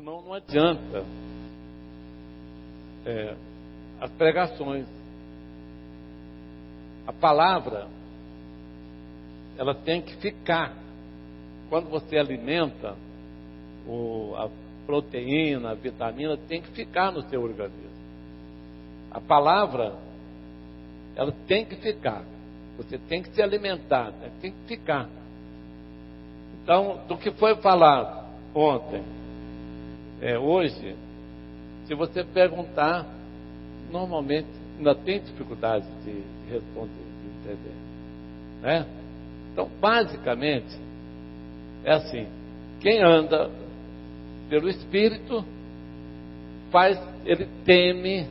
Senão não adianta as pregações. A palavra, ela tem que ficar. Quando você alimenta, a proteína, a vitamina, tem que ficar no seu organismo. A palavra, ela tem que ficar. Você tem que se alimentar, tem que ficar. Então, do que foi falado ontem, hoje, se você perguntar, normalmente ainda tem dificuldade de responder, de entender, né? Então, basicamente, é assim: quem anda pelo Espírito ele teme,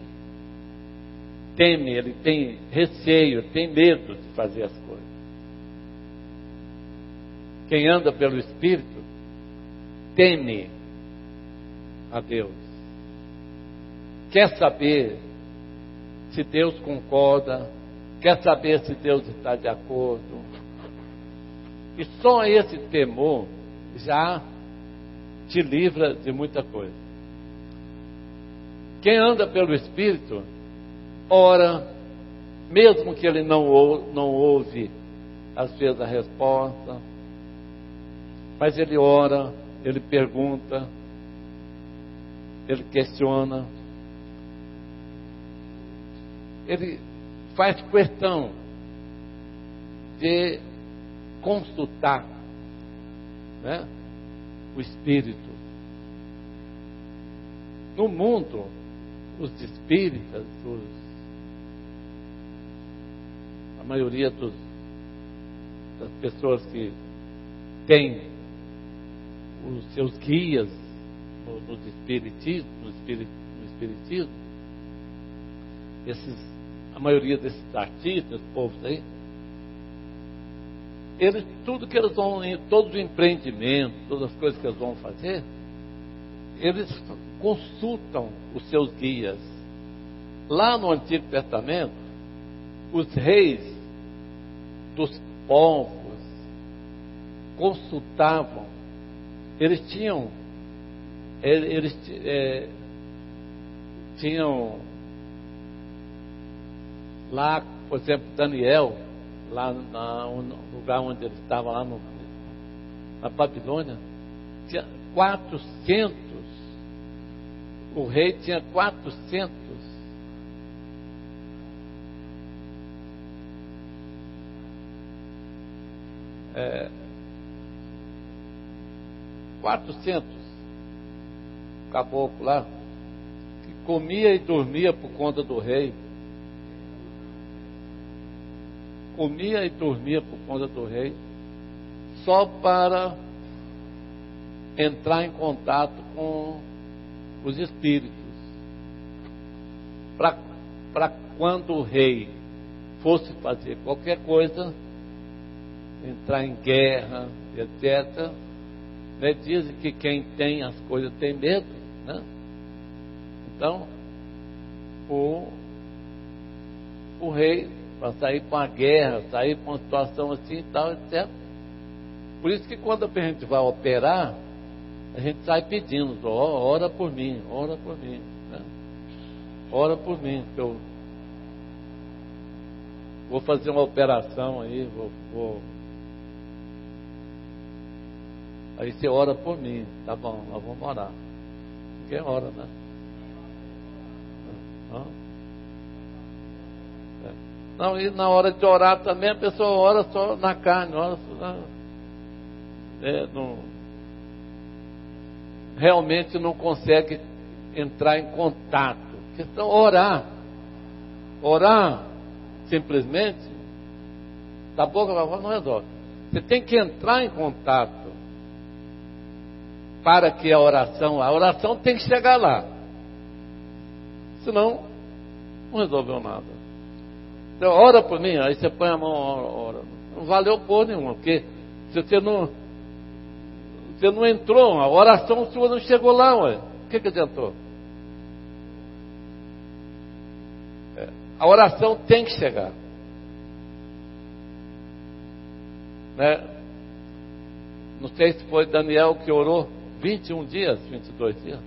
ele tem receio, ele tem medo de fazer as coisas. Quem anda pelo Espírito teme a Deus, quer saber se Deus concorda, quer saber se Deus está de acordo. E só esse temor já te livra de muita coisa. Quem anda pelo Espírito ora, mesmo que ele não ouve às vezes a resposta, mas ele ora, ele pergunta, ele questiona, ele faz questão de consultar, né, o Espírito. No mundo, os espíritas, a maioria das pessoas que têm os seus guias no espiritismo, a maioria desses artistas, povos aí, tudo que eles vão, todos os empreendimentos, todas as coisas que eles vão fazer, eles consultam os seus guias. Lá no Antigo Testamento, os reis dos povos consultavam, eles tinham lá, por exemplo, Daniel, lá no lugar onde ele estava, lá na Babilônia, tinha 400, o rei tinha 400 caboclo lá, que comia e dormia por conta do rei. Comia e dormia por conta do rei, só para entrar em contato com os espíritos. Para quando o rei fosse fazer qualquer coisa, entrar em guerra, etc., né? Dizem que quem tem as coisas tem medo, né? Então, o rei, para sair para uma guerra, sair para uma situação assim e tal, etc. Por isso que quando a gente vai operar, a gente sai pedindo: ora por mim, né? Ora por mim, que eu vou fazer uma operação aí, aí você ora por mim, tá bom, nós vamos orar. Ninguém ora, né? Não, e na hora de orar também a pessoa ora só na carne, ora só realmente não consegue entrar em contato. Então, orar simplesmente, da boca para fora não resolve. Você tem que entrar em contato para que a oração tem que chegar lá. Senão, não resolveu nada. Então, ora por mim, aí você põe a mão, ora. Não valeu porra nenhuma, porque se você não entrou, a oração sua não chegou lá, ué. O que adiantou? A oração tem que chegar, né? Não sei se foi Daniel que orou 21 dias, 22 dias.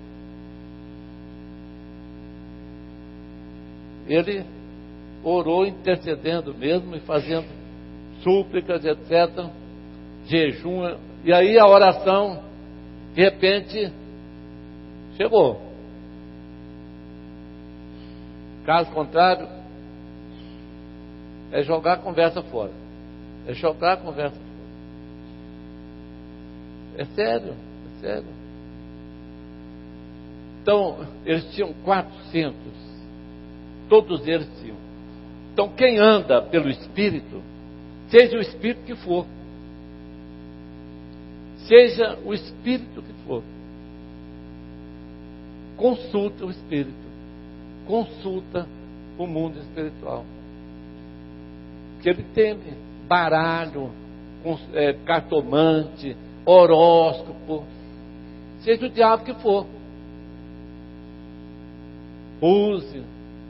Ele orou intercedendo mesmo e fazendo súplicas, etc., jejum, e aí a oração, de repente, chegou. Caso contrário, é jogar a conversa fora. É jogar a conversa fora. É sério, é sério. Então, eles tinham 400. Todos eles tinham. Então, quem anda pelo Espírito, seja o Espírito que for, seja o Espírito que for, consulta o Espírito, consulta o mundo espiritual. Porque ele teme baralho, cartomante, horóscopo, seja o diabo que for. Use.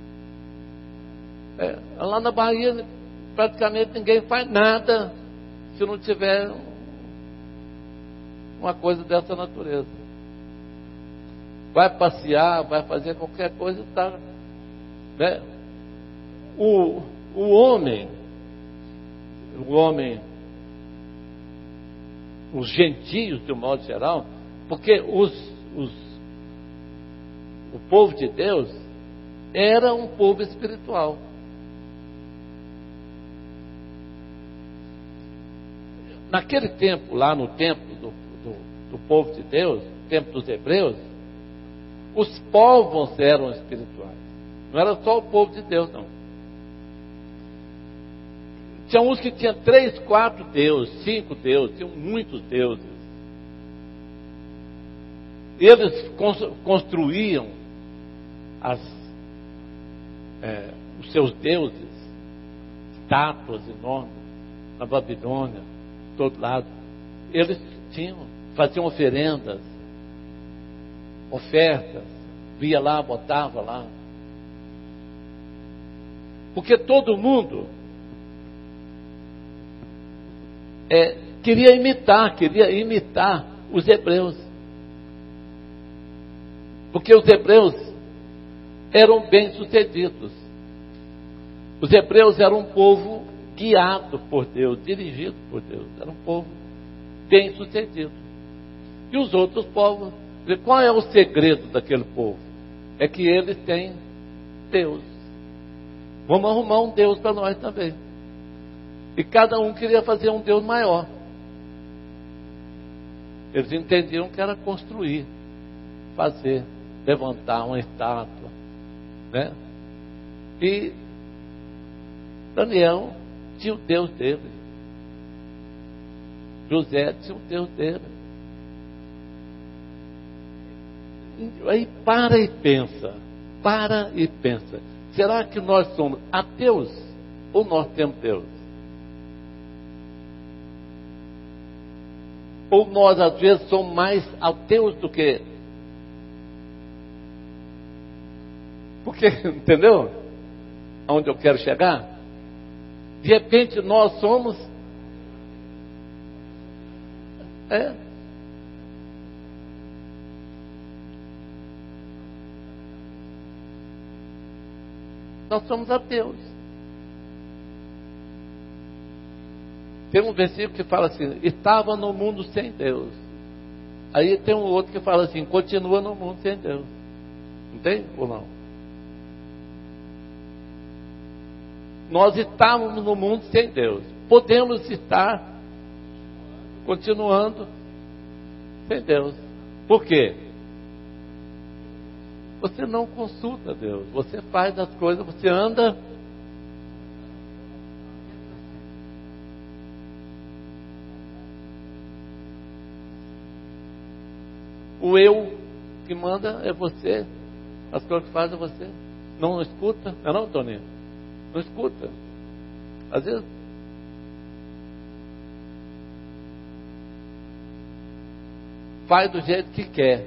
Lá na Bahia, praticamente ninguém faz nada se não tiver uma coisa dessa natureza. Vai passear, vai fazer qualquer coisa, tá, né? O homem, os gentios de um modo geral, porque o povo de Deus era um povo espiritual. Naquele tempo, lá no templo do povo de Deus, tempo dos hebreus, os povos eram espirituais. Não era só o povo de Deus, não. Tinha uns que tinham 3, 4 deuses, 5 deuses, tinham muitos deuses. Eles construíam os seus deuses, estátuas enormes, na Babilônia, de todo lado. Eles faziam oferendas, ofertas, via lá, botava lá. Porque todo mundo queria imitar os hebreus. Porque os hebreus eram bem-sucedidos. Os hebreus eram um povo guiado por Deus, dirigido por Deus. Era um povo bem-sucedido. E os outros povos, qual é o segredo daquele povo? É que eles têm Deus. Vamos arrumar um Deus para nós também. E cada um queria fazer um Deus maior. Eles entendiam que era construir, fazer, levantar uma estátua, né? E Daniel tinha o Deus dele. José tinha o Deus dele. Aí para e pensa. Será que nós somos ateus ou nós temos Deus? Ou nós às vezes somos mais ateus do que... Porque, entendeu? Aonde eu quero chegar? De repente nós somos... Nós somos ateus. Tem um versículo que fala assim: estava no mundo sem Deus. Aí tem um outro que fala assim: continua no mundo sem Deus. Não tem ou não? Nós estávamos no mundo sem Deus. Podemos estar continuando sem Deus. Por quê? Você não consulta Deus. Você faz as coisas, você anda. O eu que manda é você. As coisas que faz é você. Não escuta. Não é não, Toninho? Não escuta. Às vezes faz do jeito que quer.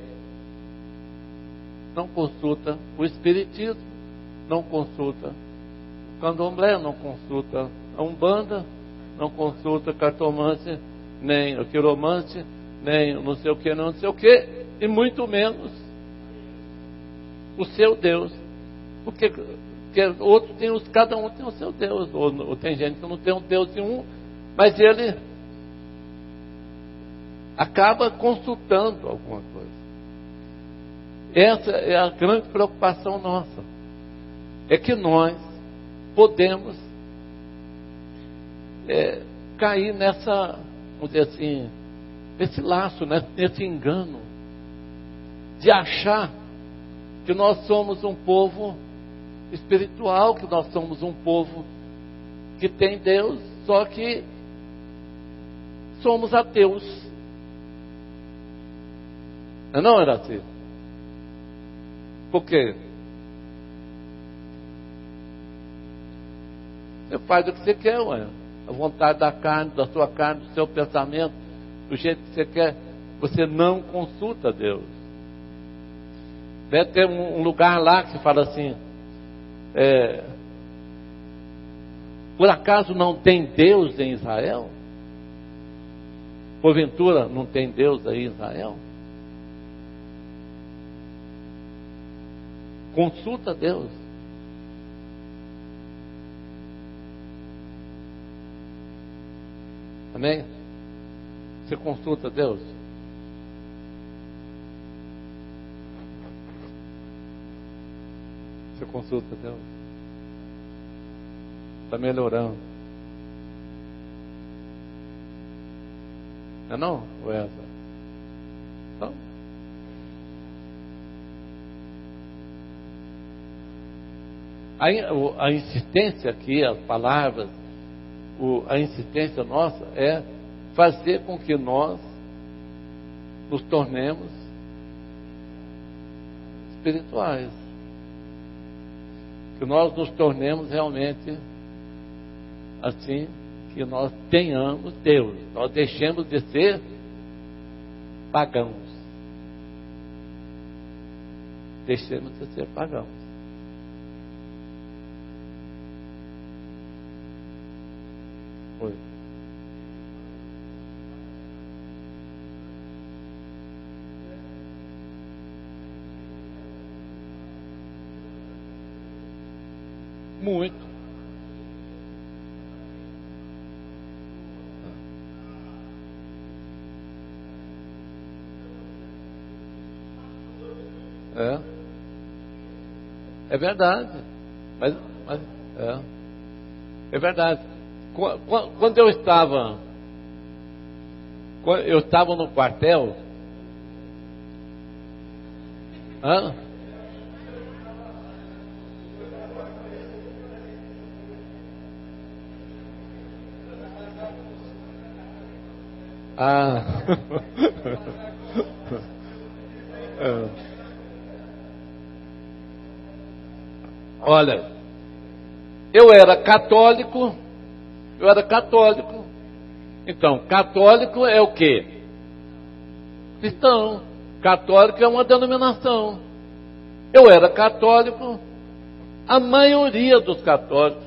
Não consulta o Espiritismo, não consulta o Candomblé, não consulta a Umbanda, não consulta a cartomante, nem a quiromante, nem não sei o que, não sei o que, e muito menos o seu Deus. Porque outros tem cada um tem o seu Deus, ou tem gente que não tem um Deus em um, mas ele acaba consultando alguma coisa. Essa é a grande preocupação nossa. É que nós podemos cair nessa, vamos dizer assim, nesse laço, nesse engano, de achar que nós somos um povo espiritual, que nós somos um povo que tem Deus, só que somos ateus. Não era assim? Por quê? Você faz o que você quer, ué. A vontade da carne, da sua carne, do seu pensamento, do jeito que você quer. Você não consulta Deus. Deve ter um lugar lá que fala assim: por acaso não tem Deus em Israel? Porventura não tem Deus aí em Israel? Consulta Deus. Amém? Você consulta Deus? Você consulta Deus? Está melhorando. Não? Ou é essa? Então, a insistência aqui, as palavras, a insistência nossa é fazer com que nós nos tornemos espirituais. Que nós nos tornemos realmente assim, que nós tenhamos Deus. Nós deixemos de ser pagãos. Deixemos de ser pagãos. Oi. Muito. É verdade. Mas é verdade. Quando eu estava no quartel, olha, eu era católico. Então, católico é o quê? Cristão. Católico é uma denominação. Eu era católico. A maioria dos católicos,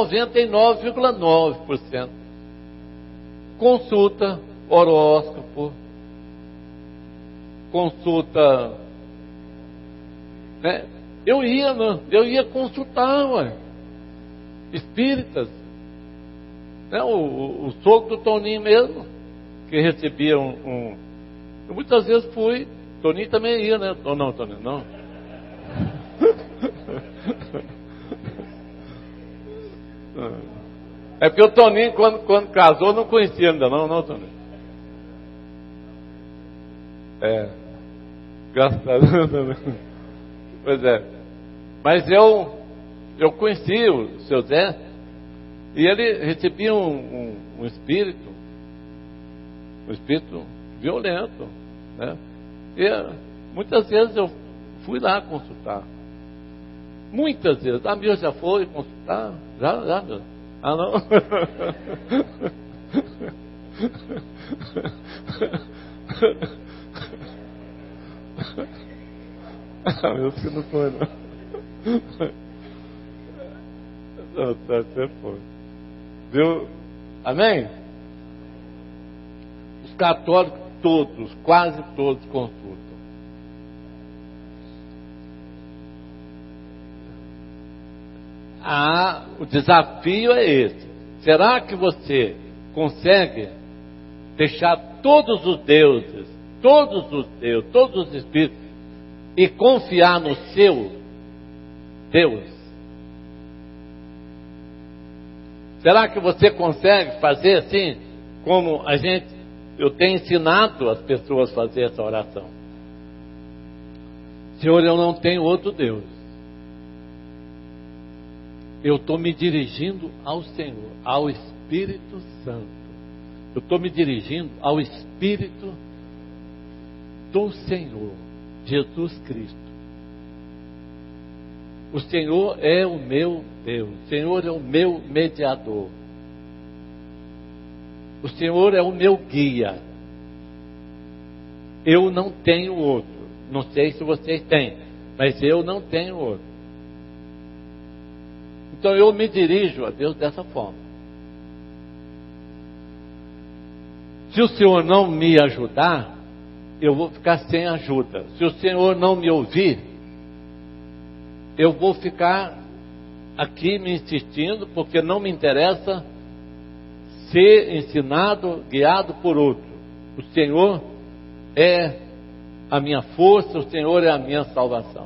99,9%, consulta horóscopo, consulta, né? Eu ia consultar, ué, espíritas, né? O sogro do Toninho mesmo, que recebia eu muitas vezes fui. Toninho também ia, né? Ou não, Toninho? Não. É porque o Toninho, quando casou, não conhecia ainda, não, Toninho? Graças a Deus. Pois é. Mas eu conheci o seu Zé, e ele recebia um espírito violento, né? E muitas vezes eu fui lá consultar. Muitas vezes. A minha já foi consultar? Já, meu. Ah, não? Meu que não foi, não. Não, você foi. Viu? Amém? Os católicos, todos, quase todos consultam. O desafio é esse. Será que você consegue deixar todos os deuses, todos os espíritos, e confiar no seu Deus? Será que você consegue fazer assim, como eu tenho ensinado as pessoas a fazer essa oração? Senhor, eu não tenho outro Deus. Eu estou me dirigindo ao Senhor, ao Espírito Santo. Eu estou me dirigindo ao Espírito do Senhor, Jesus Cristo. O Senhor é o meu Deus, o Senhor é o meu mediador. O Senhor é o meu guia. Eu não tenho outro. Não sei se vocês têm, mas eu não tenho outro. Então eu me dirijo a Deus dessa forma. Se o Senhor não me ajudar, eu vou ficar sem ajuda. Se o Senhor não me ouvir, eu vou ficar aqui me insistindo, porque não me interessa ser ensinado, guiado por outro. O Senhor é a minha força, o Senhor é a minha salvação.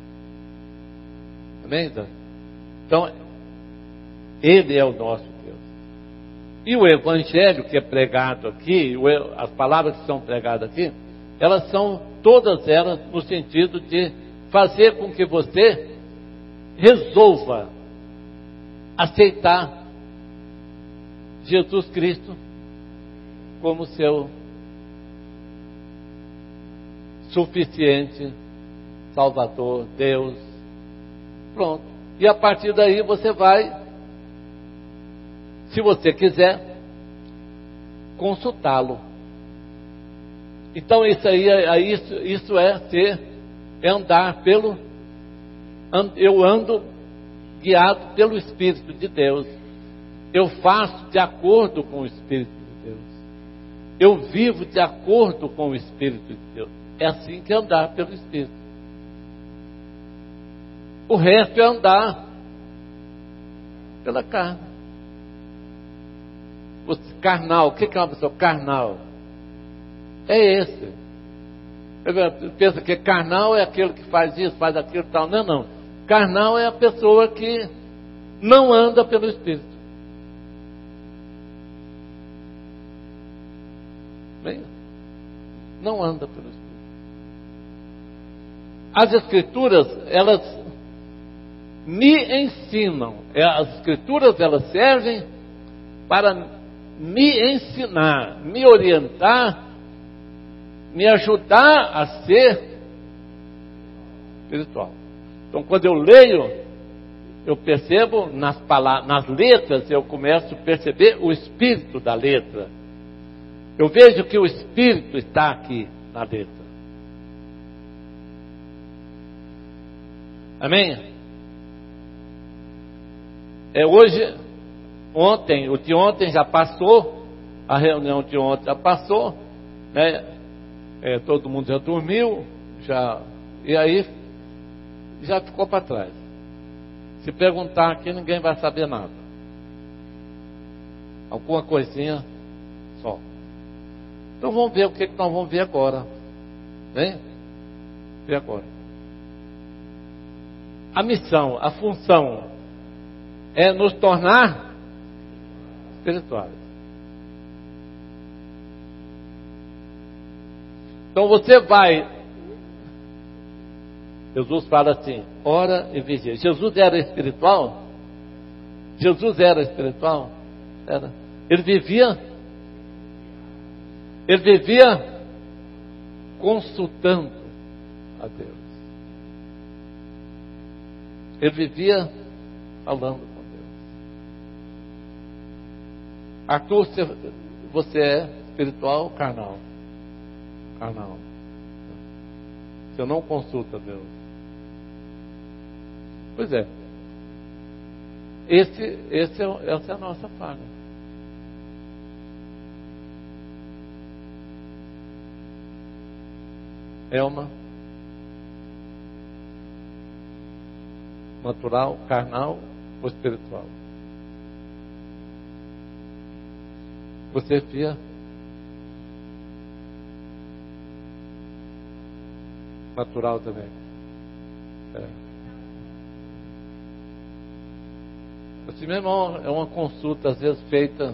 Amém? Então, Ele é o nosso Deus. E o Evangelho que é pregado aqui, as palavras que são pregadas aqui, elas são, todas elas, no sentido de fazer com que você resolva aceitar Jesus Cristo como seu suficiente Salvador, Deus. Pronto. E a partir daí você vai, se você quiser, consultá-lo. Então isso é andar eu ando guiado pelo Espírito de Deus. Eu faço de acordo com o Espírito de Deus. Eu vivo de acordo com o Espírito de Deus. É assim que é andar pelo Espírito. O resto é andar pela carne. Carnal, o que é uma pessoa carnal? É esse. Pensa que carnal é aquele que faz isso, faz aquilo e tal. Não, não. Carnal é a pessoa que não anda pelo Espírito. Bem, não anda pelo Espírito. As Escrituras, elas me ensinam. As Escrituras, elas servem para me ensinar, me orientar, me ajudar a ser espiritual. Então, quando eu leio, eu percebo nas letras, eu começo a perceber o espírito da letra. Eu vejo que o espírito está aqui na letra. Amém? O de ontem já passou, a reunião de ontem já passou, né? Todo mundo já dormiu, e aí já ficou para trás. Se perguntar aqui, ninguém vai saber nada. Alguma coisinha só. Então vamos ver o que nós vamos ver agora. Vem? Ver agora. A missão, a função é nos tornar espirituais. Então você vai. Jesus fala assim: ora e vigia. Jesus era espiritual? Jesus era espiritual? Era. Ele vivia consultando a Deus. Ele vivia falando com Deus. Arthur, você é espiritual ou carnal? Carnal. Você não consulta Deus. Pois é. Essa é a nossa falha. Elma? Natural, carnal ou espiritual? Você, Fia? Natural também. Assim mesmo, é uma consulta às vezes feita.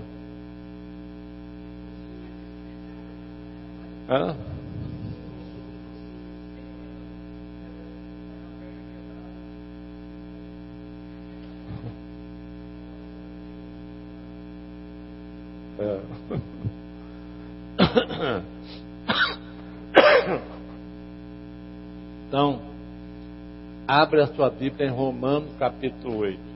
Hã? Então, abre a sua Bíblia em Romanos capítulo 8.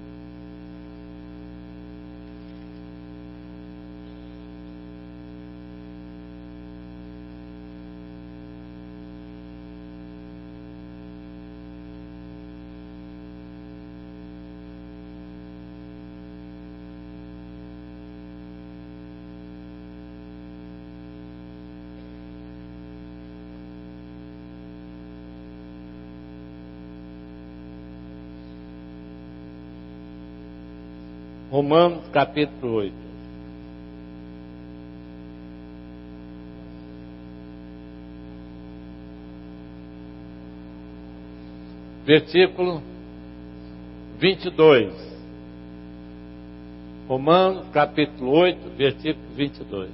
Romanos capítulo 8. Versículo 22. Romanos capítulo 8, versículo 22.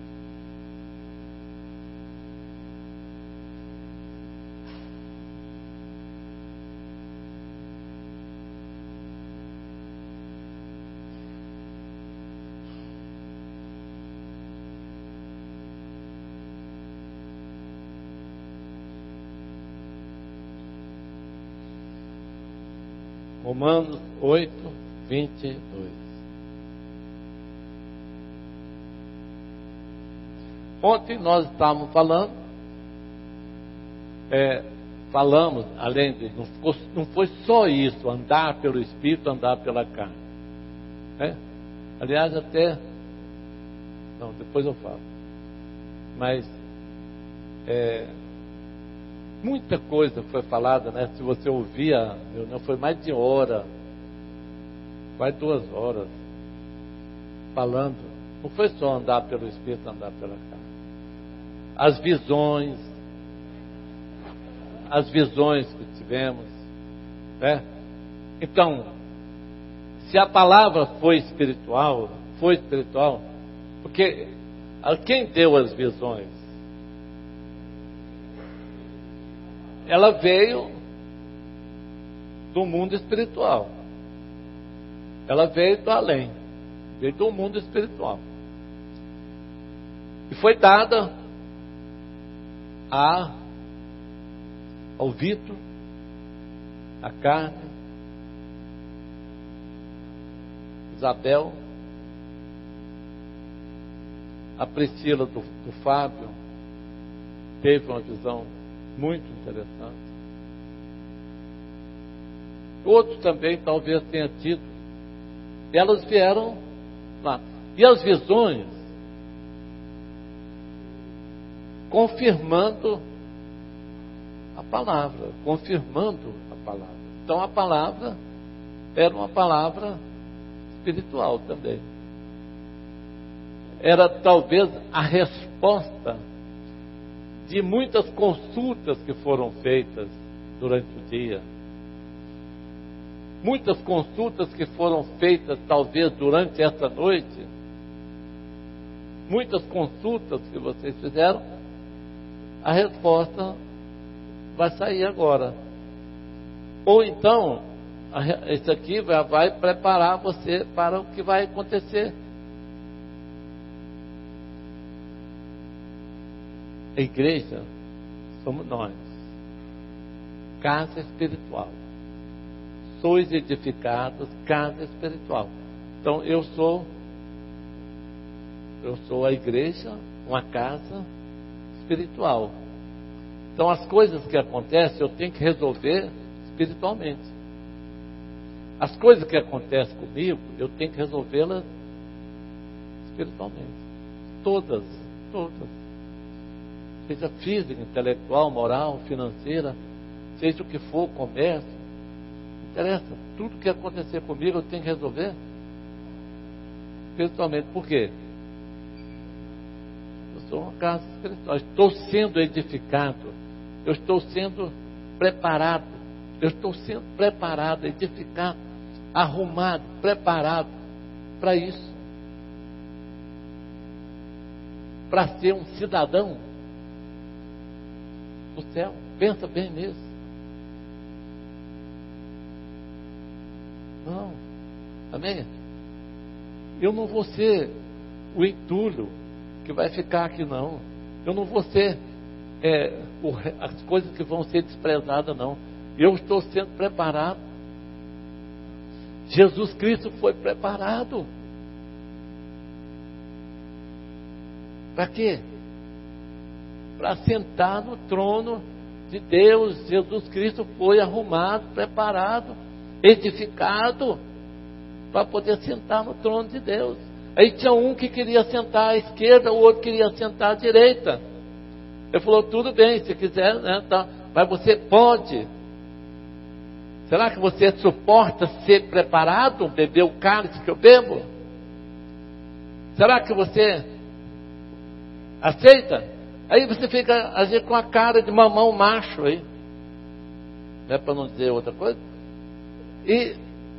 Romanos 8, 22. Ontem nós estávamos falando, falamos, além de, não foi só isso, andar pelo Espírito, andar pela carne. Aliás, não, depois eu falo. Mas, muita coisa foi falada, né? Se você ouvir a reunião, foi mais de hora, quase 2 horas, falando. Não foi só andar pelo Espírito, andar pela carne. As visões que tivemos, né? Então, se a palavra foi espiritual, porque quem deu as visões? Ela veio do mundo espiritual. Ela veio do além. Veio do mundo espiritual. E foi dada ao Vitor, a Carne, Isabel, a Priscila do Fábio, teve uma visão muito interessante. Outros também talvez tenham tido. Elas vieram lá. E as visões confirmando a palavra. Então a palavra era uma palavra espiritual também. Era talvez a resposta de muitas consultas que foram feitas durante o dia. Muitas consultas que foram feitas talvez durante essa noite. Muitas consultas que vocês fizeram. A resposta vai sair agora. Ou então, isso aqui vai preparar você para o que vai acontecer. A igreja somos nós, casa espiritual. Sois edificados, casa espiritual. Então eu sou a igreja, uma casa espiritual. Então as coisas que acontecem eu tenho que resolver espiritualmente. As coisas que acontecem comigo eu tenho que resolvê-las espiritualmente. Todas. seja física, intelectual, moral, financeira, seja o que for, comércio, não interessa. Tudo que acontecer comigo eu tenho que resolver pessoalmente. Por quê? Eu sou uma casa espiritual, estou sendo edificado, eu estou sendo preparado, edificado, arrumado, preparado para isso, para ser um cidadão do céu. Pensa bem nisso. Não, amém? Eu não vou ser o entulho que vai ficar aqui, não. Eu não vou ser as coisas que vão ser desprezadas, não. Eu estou sendo preparado. Jesus Cristo foi preparado. Para quê? Para sentar no trono de Deus. Jesus Cristo foi arrumado, preparado, edificado, para poder sentar no trono de Deus. Aí tinha um que queria sentar à esquerda, o outro queria sentar à direita. Ele falou, tudo bem, se quiser, né, tá, mas você pode. Será que você suporta ser preparado, beber o cálice que eu bebo? Será que você aceita? Aí você fica agindo com a cara de mamão macho aí, não é para não dizer outra coisa. E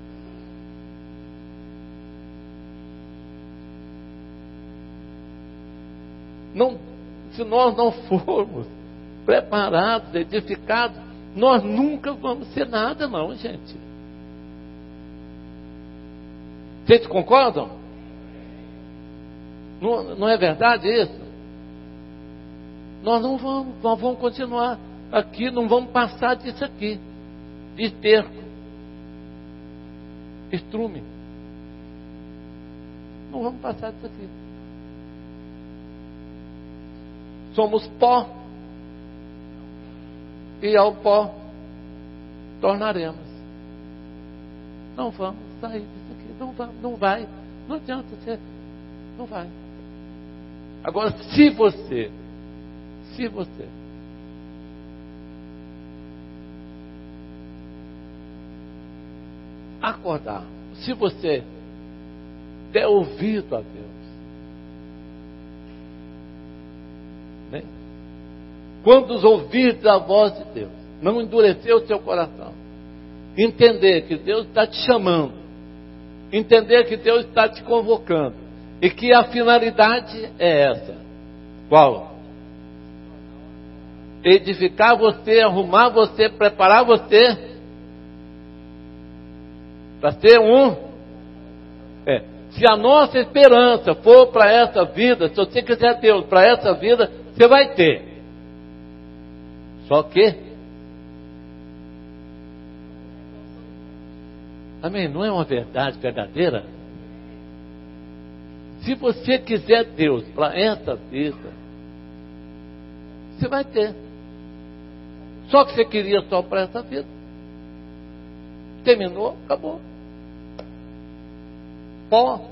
não, se nós não formos preparados, edificados, nós nunca vamos ser nada, não, gente. Vocês concordam? Não é verdade isso? Nós vamos continuar aqui, não vamos passar disso aqui, de esterco, estrume. Não vamos passar disso aqui. Somos pó, e ao pó tornaremos. Não vamos sair disso aqui, não vai, não adianta ser, não vai. Agora, se você acordar, se você der ouvido a Deus, né? Quando os ouvidos a voz de Deus, não endurecer o seu coração, entender que Deus está te chamando, entender que Deus está te convocando, e que a finalidade é essa. Qual? Edificar você, arrumar você, preparar você para ser se a nossa esperança for para essa vida, se você quiser Deus para essa vida, você vai ter. Só que, amém, não é uma verdade verdadeira? Se você quiser Deus para essa vida, você vai ter. Só que você queria só para essa vida. Terminou, acabou. Pó.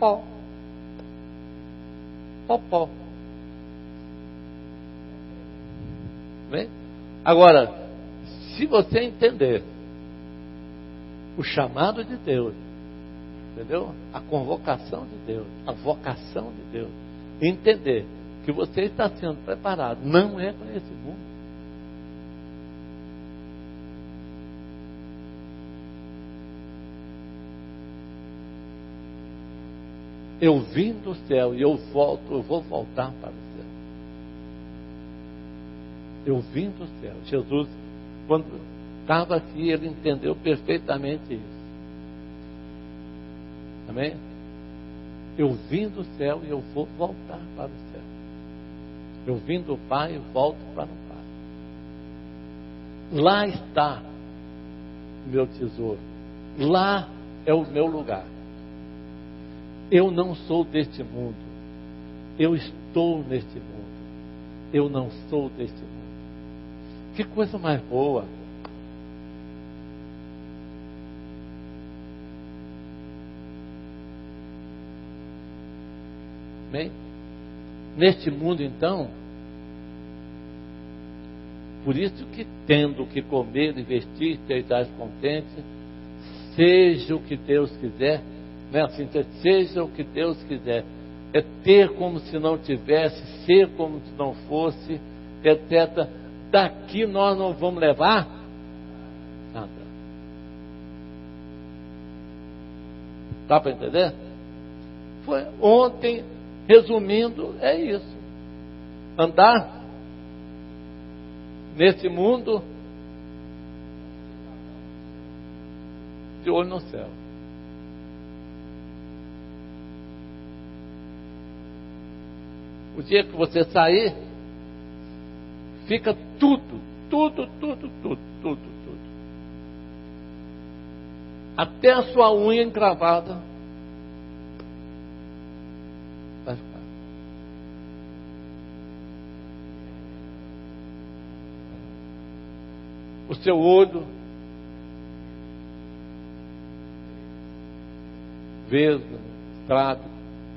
Bem? Agora, se você entender o chamado de Deus, entendeu? A convocação de Deus, a vocação de Deus, entender que você está sendo preparado, não é para esse mundo. Eu vim do céu e eu vou voltar para o céu. Eu vim do céu. Jesus, quando estava aqui, ele entendeu perfeitamente isso. Amém? Eu vim do céu e eu vou voltar para o céu. Eu vim do Pai e volto para o Pai. Lá está o meu tesouro. Lá é o meu lugar. Eu não sou deste mundo. Eu estou neste mundo. Eu não sou deste mundo. Que coisa mais boa. Bem, neste mundo então, Por isso que, tendo o que comer e vestir, estejais contentes, seja o que Deus quiser, não é assim, seja o que Deus quiser, é ter como se não tivesse, ser como se não fosse, etc. Daqui nós não vamos levar nada. Dá para entender? Foi ontem, resumindo, é isso. Andar nesse mundo de olho no céu. O dia que você sair, fica tudo. Até a sua unha encravada vai ficar. O seu olho, vesgo, estrago,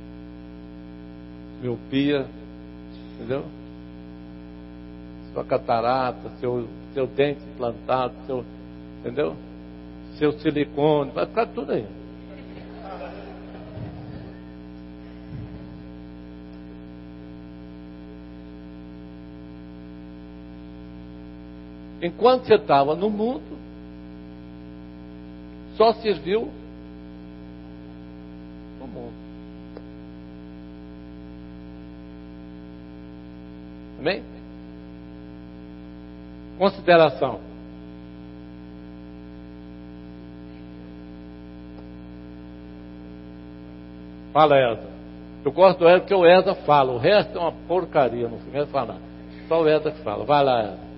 miopia, entendeu? Sua catarata, seu dente implantado, entendeu? Seu silicone, vai ficar tudo aí. Enquanto você estava no mundo, só serviu o mundo. Amém? Consideração. Fala, Eza. Eu gosto do Eza porque o Eza fala. O resto é uma porcaria, não quero falar. Só o Eza que fala. Vai lá, Eza.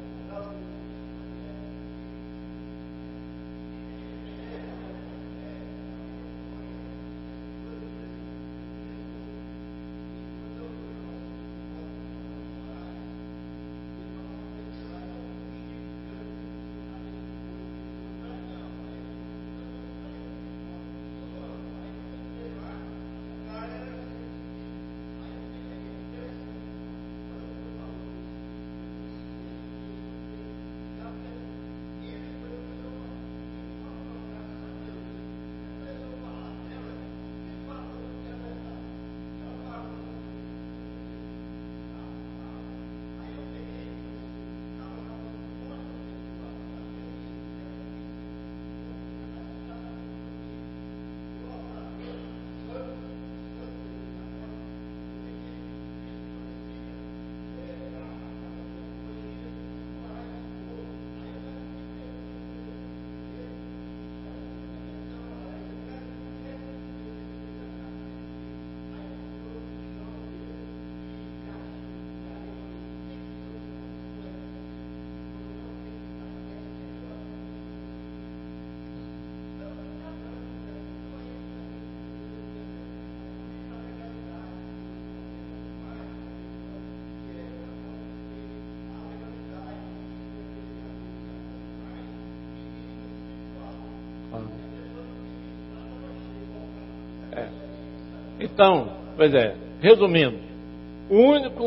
Então, pois é, resumindo, o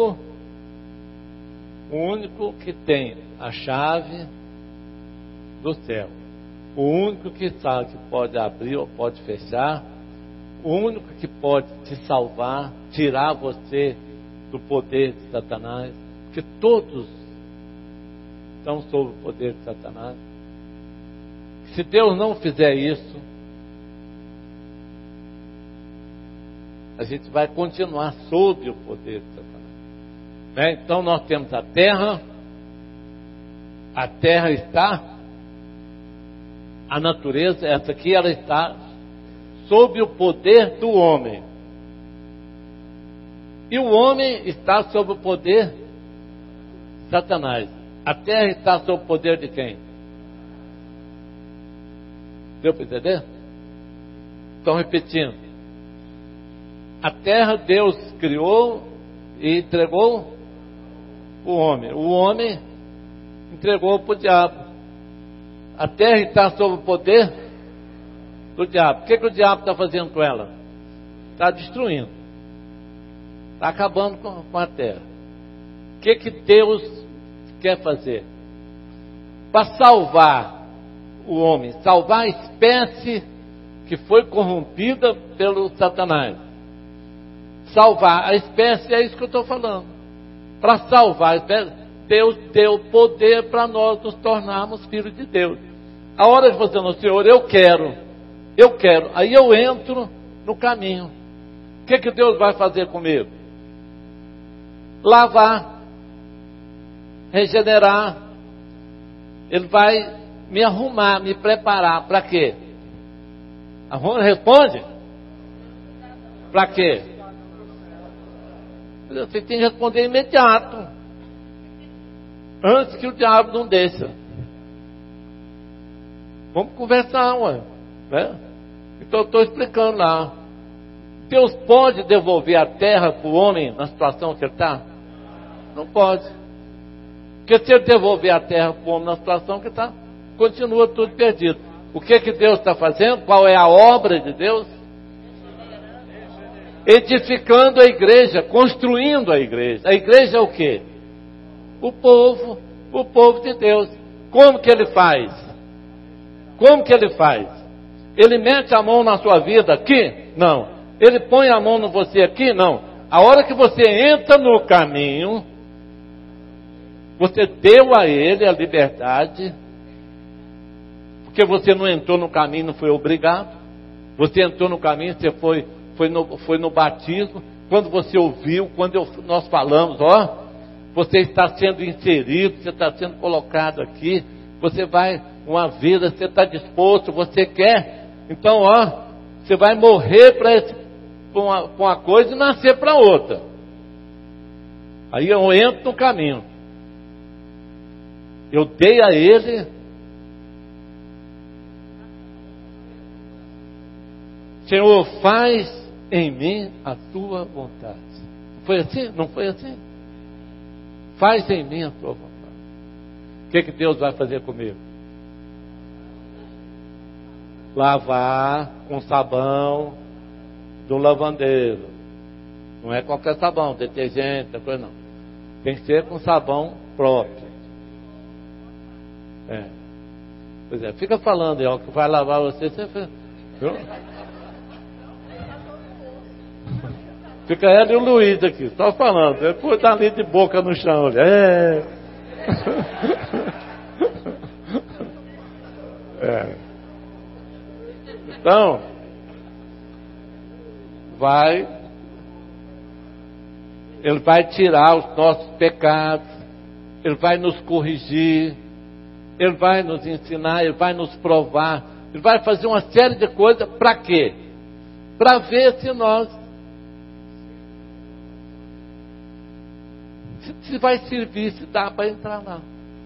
único que tem a chave do céu, o único que sabe que pode abrir ou pode fechar, o único que pode te salvar, tirar você do poder de Satanás, porque todos estão sob o poder de Satanás. Se Deus não fizer isso, a gente vai continuar sob o poder de Satanás. Então nós temos a terra está, a natureza, essa aqui, ela está sob o poder do homem. E o homem está sob o poder de Satanás. A terra está sob o poder de quem? Deu para entender? Então, repetindo. A terra Deus criou e entregou o homem. O homem entregou para o diabo. A terra está sob o poder do diabo. O que o diabo está fazendo com ela? Está destruindo. Está acabando com a terra. O que Deus quer fazer? para salvar o homem, salvar a espécie que foi corrompida pelo Satanás. Salvar a espécie, é isso que eu estou falando. Para salvar a espécie, Deus deu poder para nós nos tornarmos filhos de Deus. A hora de você não, Senhor, eu quero, aí eu entro no caminho. O que Deus vai fazer comigo? Lavar, regenerar. Ele vai me arrumar, me preparar. Para quê? Responde. Para quê? Você tem que responder imediato. Antes que o diabo não deixe. Vamos conversar, ué. Né? Então eu estou explicando lá. Deus pode devolver a terra para o homem na situação que ele está? Não pode. Porque se ele devolver a terra para o homem na situação que está, continua tudo perdido. O que Deus está fazendo? Qual é a obra de Deus? Edificando a igreja, construindo a igreja. A igreja é o quê? O povo de Deus. Como que ele faz? Como que ele faz? Ele mete a mão na sua vida aqui? Não. Ele põe a mão em você aqui? Não. A hora que você entra no caminho, você deu a ele a liberdade, porque você não entrou no caminho, não foi obrigado. Você entrou no caminho, você foi no batismo. Quando você ouviu, nós falamos, você está sendo inserido, você está sendo colocado aqui, você vai uma vida, você está disposto, você quer, então você vai morrer para uma coisa e nascer para outra. Aí eu entro no caminho, eu dei a ele, Senhor, faz em mim a tua vontade. Foi assim? Não foi assim? Faz em mim a tua vontade. O que Deus vai fazer comigo? Lavar com sabão do lavandeiro. Não é qualquer sabão, detergente, coisa não. Tem que ser com sabão próprio. Pois é, fica falando, o que vai lavar você viu? Fica ela e o Luiz aqui, só falando. Depois tá ali de boca no chão. Olha. Então, ele vai tirar os nossos pecados, ele vai nos corrigir, ele vai nos ensinar, ele vai nos provar, ele vai fazer uma série de coisas. Para quê? Para ver se vai servir, se dá para entrar lá.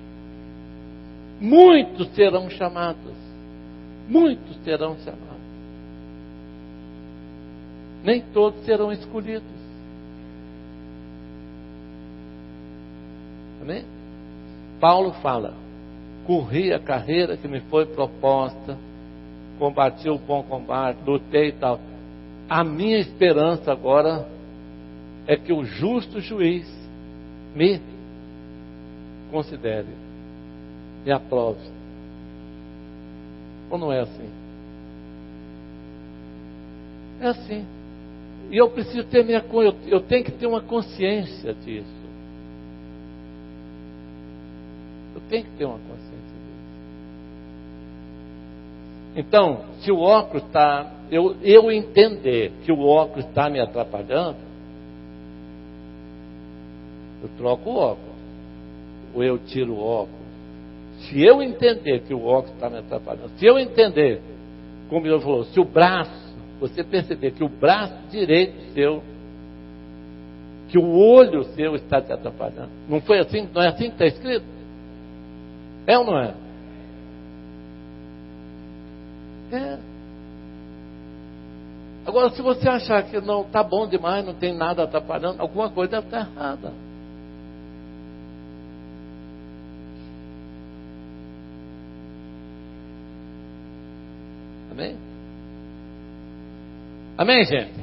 Muitos serão chamados. Muitos serão chamados. Nem todos serão escolhidos. Amém? Paulo fala: corri a carreira que me foi proposta, combati o bom combate, lutei e tal. A minha esperança agora é que o justo juiz me considere, me aprove. Ou não é assim? É assim. E eu preciso ter eu tenho que ter uma consciência disso. Eu tenho que ter uma consciência disso. Então, se o óculos está, eu entender que o óculos está me atrapalhando, eu troco o óculos, ou eu tiro o óculos. Se eu entender que o óculos está me atrapalhando, se eu entender, como ele falou, se o braço, você perceber que o braço direito seu, que o olho seu está te atrapalhando, não foi assim? Não é assim que está escrito? É ou não é? É. Agora, se você achar que não está bom demais, não tem nada atrapalhando, alguma coisa deve estar errada. Amém? Amém, gente?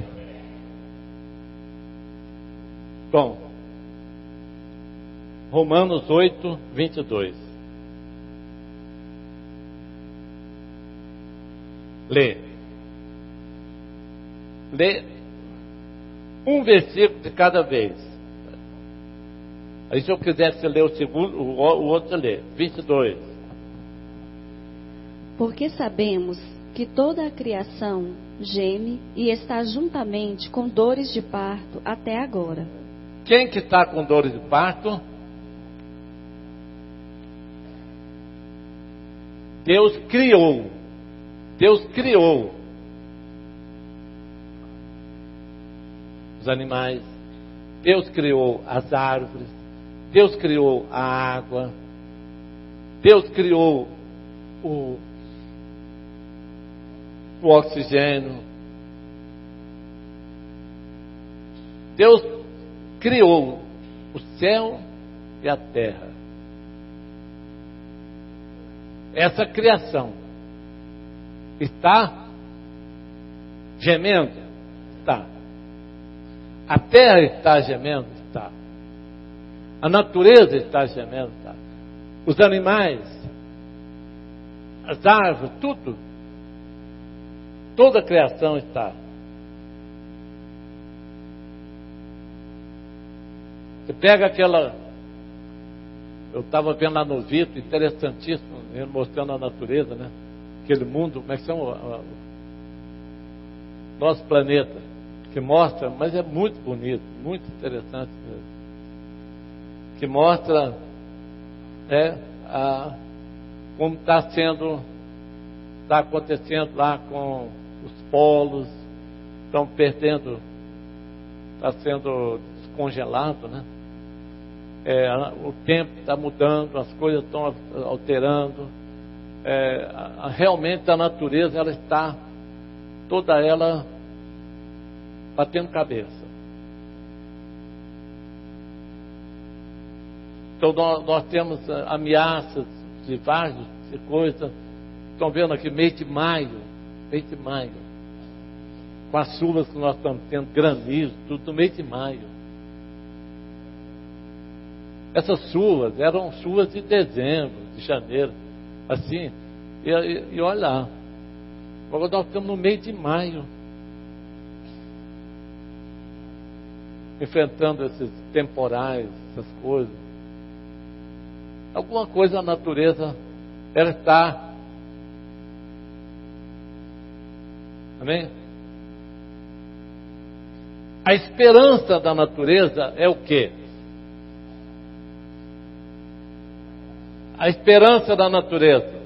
Bom, Romanos 8, 22. Lê um versículo de cada vez. Aí se eu quisesse ler o segundo, o outro lê. 22. Porque sabemos que toda a criação geme e está juntamente com dores de parto até agora. Quem que está com dores de parto? Deus criou os animais, Deus criou as árvores, Deus criou a água, Deus criou o oxigênio, Deus criou o céu e a terra. Essa criação está gemendo? Está. A terra está gemendo? Está. A natureza está gemendo? Está. Os animais, as árvores, tudo. Toda a criação está. Você pega aquela... Eu estava vendo lá no Vitor, interessantíssimo, ele mostrando a natureza, né? Aquele mundo, como é que são? Nosso planeta, que mostra, mas é muito bonito, muito interessante mesmo. Que mostra como está acontecendo lá com os polos, estão perdendo, está sendo descongelado, né? O tempo está mudando, as coisas estão alterando. Realmente a natureza, ela está toda ela batendo cabeça. Então nós temos ameaças de várias coisas. Estão vendo aqui mês de maio, com as chuvas que nós estamos tendo, granizo, tudo no mês de maio. Essas chuvas eram chuvas de dezembro, de janeiro, assim, e olha lá, agora nós estamos no mês de maio, enfrentando esses temporais, essas coisas. Alguma coisa a natureza, ela está, amém? A esperança da natureza é o quê? A esperança da natureza.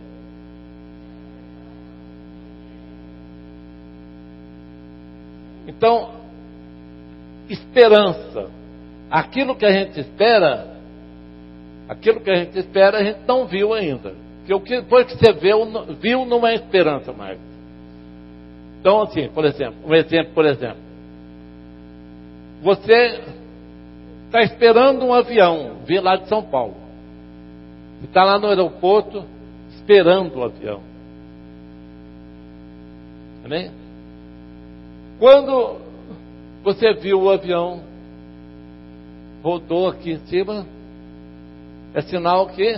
Então, esperança. Aquilo que a gente espera, a gente não viu ainda. Porque depois que você viu, não é esperança mais. Então, assim, por exemplo, você está esperando um avião vir lá de São Paulo. Está lá no aeroporto esperando o avião. Amém? Quando você viu o avião, rodou aqui em cima, é sinal que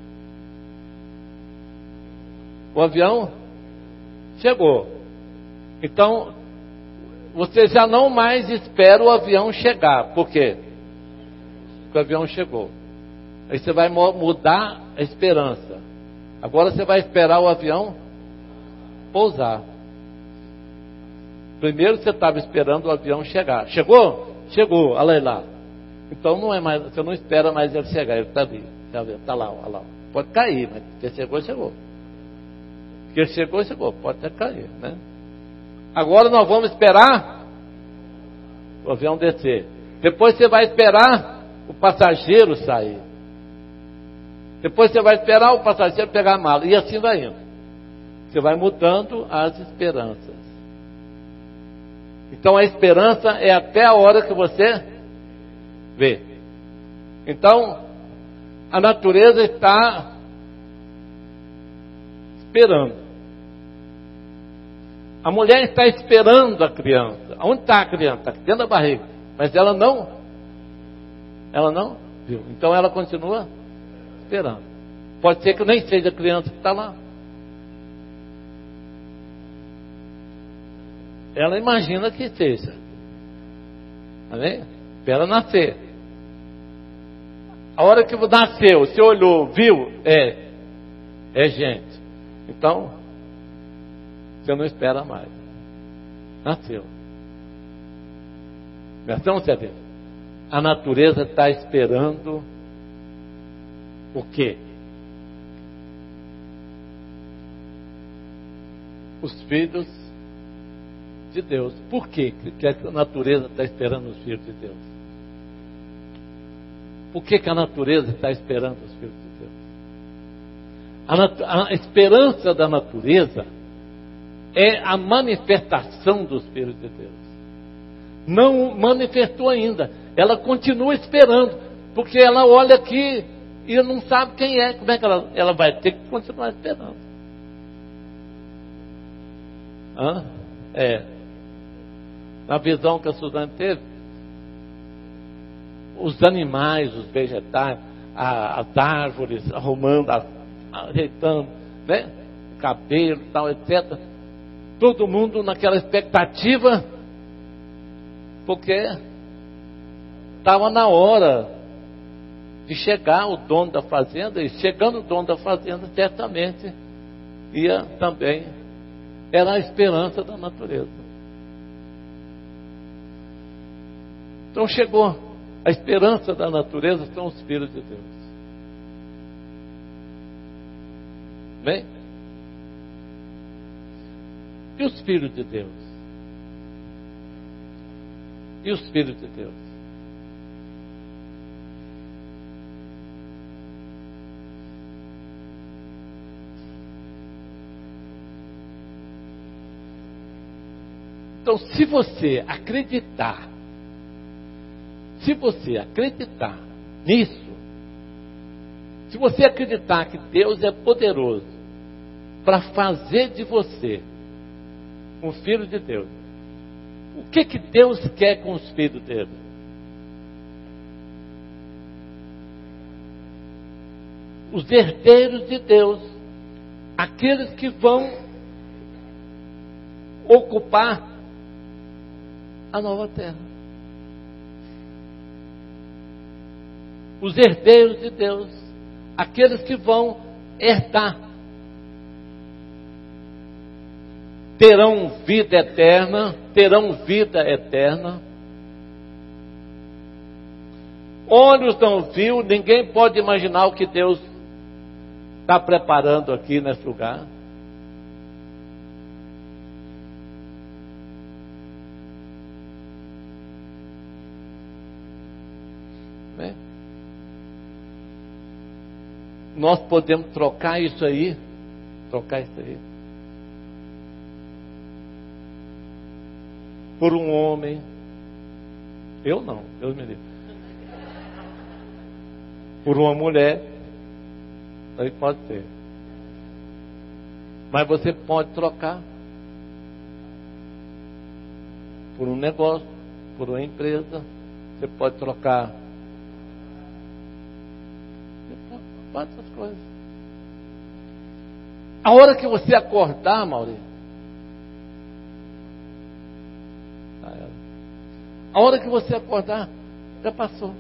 o avião chegou. Então, você já não mais espera o avião chegar. Por quê? Porque o avião chegou. Aí você vai mudar a esperança. Agora você vai esperar o avião pousar. Primeiro você estava esperando o avião chegar. Chegou? Chegou, olha lá. Então não é mais, você não espera mais ele chegar, ele está ali. Está lá, olha lá. Pode cair, mas porque chegou. Porque chegou, pode até cair, né? Agora nós vamos esperar o avião descer. Depois você vai esperar o passageiro sair. Depois você vai esperar o passageiro pegar a mala. E assim vai indo. Você vai mudando as esperanças. Então a esperança é até a hora que você vê. Então, a natureza está esperando. A mulher está esperando a criança. Onde está a criança? Está aqui dentro da barriga. Mas ela não viu. Então ela continua esperando. Pode ser que nem seja a criança que está lá. ela imagina que seja. Amém? Espera nascer. A hora que nasceu, você olhou, viu? É gente. Então, você não espera mais. Nasceu. Então, você vê, a natureza está esperando o quê? Os filhos de Deus. Por quê que a natureza está esperando os filhos de Deus? Por que a natureza está esperando os filhos de Deus? A esperança da natureza é a manifestação dos filhos de Deus. Não manifestou ainda. Ela continua esperando, porque ela olha aqui e não sabe quem é. Como é que ela vai ter que continuar esperando? Na visão que a Suzane teve, os animais, os vegetais, as árvores arrumando, ajeitando, né? O cabelo, tal, etc. Todo mundo naquela expectativa, porque estava na hora de chegar o dono da fazenda, e chegando o dono da fazenda, certamente ia também, era a esperança da natureza. Então chegou, a esperança da natureza são os filhos de Deus. Bem? E os filhos de Deus? E os filhos de Deus? Então, se você acreditar nisso, se você acreditar que Deus é poderoso para fazer de você um filho de Deus, o que Deus quer com os filhos dele? Os herdeiros de Deus, aqueles que vão ocupar a nova terra. Os herdeiros de Deus, aqueles que vão herdar, terão vida eterna. Olhos não viu, ninguém pode imaginar o que Deus está preparando aqui nesse lugar. Nós podemos trocar isso aí por um homem. Eu não, Deus me livre. Por uma mulher, aí pode ser. Mas você pode trocar por um negócio, por uma empresa. Você pode trocar quantas coisas. A hora que você acordar, Maurício, a hora que você acordar, já passou.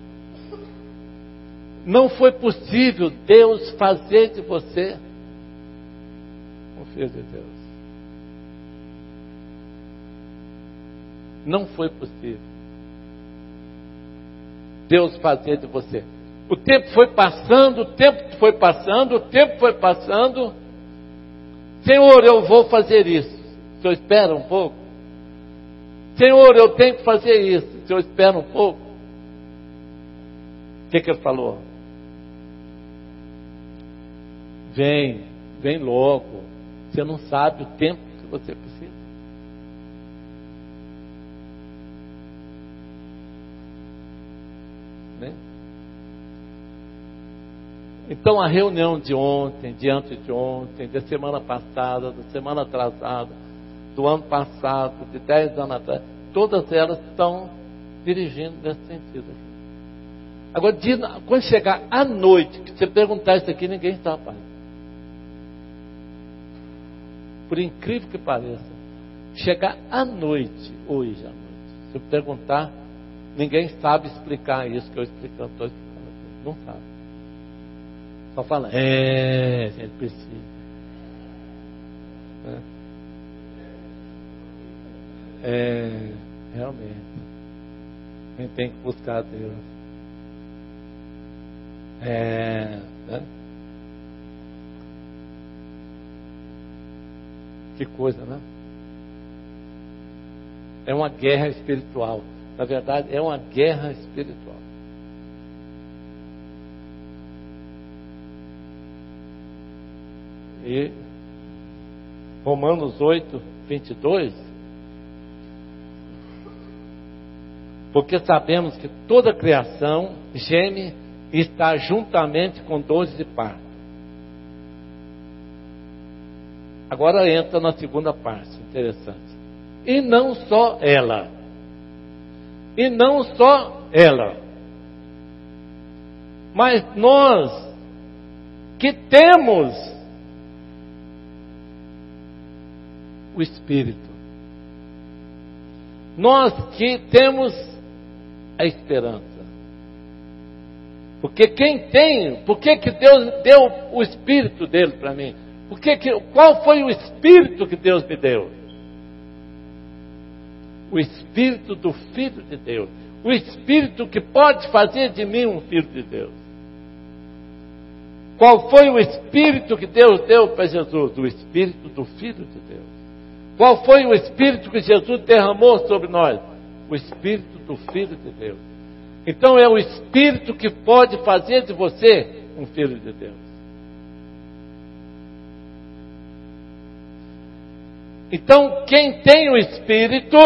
Não foi possível Deus fazer de você um filho de Deus. Não foi possível Deus fazer de você. O tempo foi passando. Senhor, eu vou fazer isso. O Senhor espera um pouco. Senhor, eu tenho que fazer isso. O Senhor espera um pouco. O que ele falou? Vem logo. Você não sabe o tempo que você precisa. Né? Então a reunião de ontem, de antes de ontem, da semana passada, da semana atrasada, do ano passado, de 10 anos atrás, todas elas estão dirigindo nesse sentido. Agora, quando chegar à noite, que você perguntar isso aqui, ninguém sabe. Por incrível que pareça, chegar à noite, hoje à noite. Se eu perguntar, ninguém sabe explicar isso que eu estou explicando aqui. Não sabe. Só fala, a gente precisa. Realmente. A gente tem que buscar Deus. Né? Que coisa, né? É uma guerra espiritual. Na verdade, é uma guerra espiritual. E Romanos 8, 22. Porque sabemos que toda a criação geme e está juntamente com dores de parto. Agora entra na segunda parte, interessante. E não só ela. E não só ela. Mas nós que temos o Espírito. Nós que temos a esperança. Porque quem tem, por que Deus deu o Espírito dele para mim? Qual foi o Espírito que Deus me deu? O Espírito do Filho de Deus. O Espírito que pode fazer de mim um Filho de Deus. Qual foi o Espírito que Deus deu para Jesus? O Espírito do Filho de Deus. Qual foi o Espírito que Jesus derramou sobre nós? O Espírito do Filho de Deus. Então é o Espírito que pode fazer de você um Filho de Deus. Então quem tem o Espírito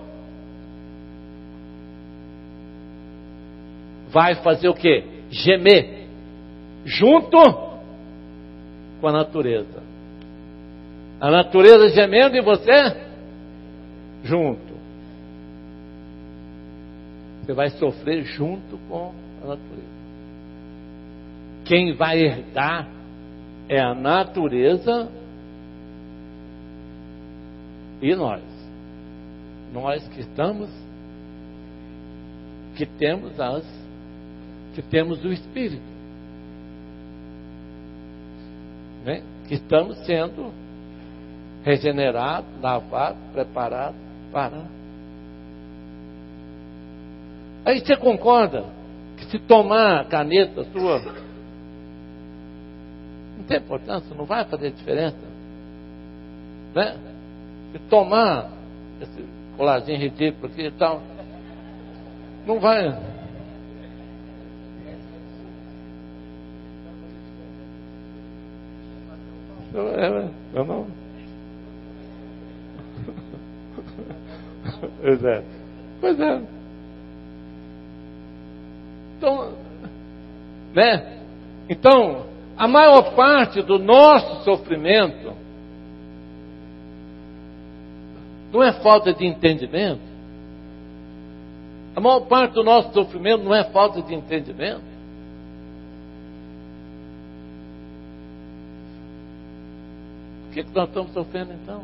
vai fazer o quê? Gemer junto com a natureza. A natureza gemendo e você junto. Você vai sofrer junto com a natureza. Quem vai herdar é a natureza e nós. Nós que estamos, que temos o Espírito. Né? Que estamos sendo regenerados, lavados, preparados para. Aí você concorda que se tomar a caneta sua, não tem importância, não vai fazer diferença, né? Se tomar esse colarzinho ridículo aqui e tal, não vai. Eu não. Pois é. Então, né? Então, a maior parte do nosso sofrimento não é falta de entendimento. A maior parte do nosso sofrimento não é falta de entendimento. Por que nós estamos sofrendo então?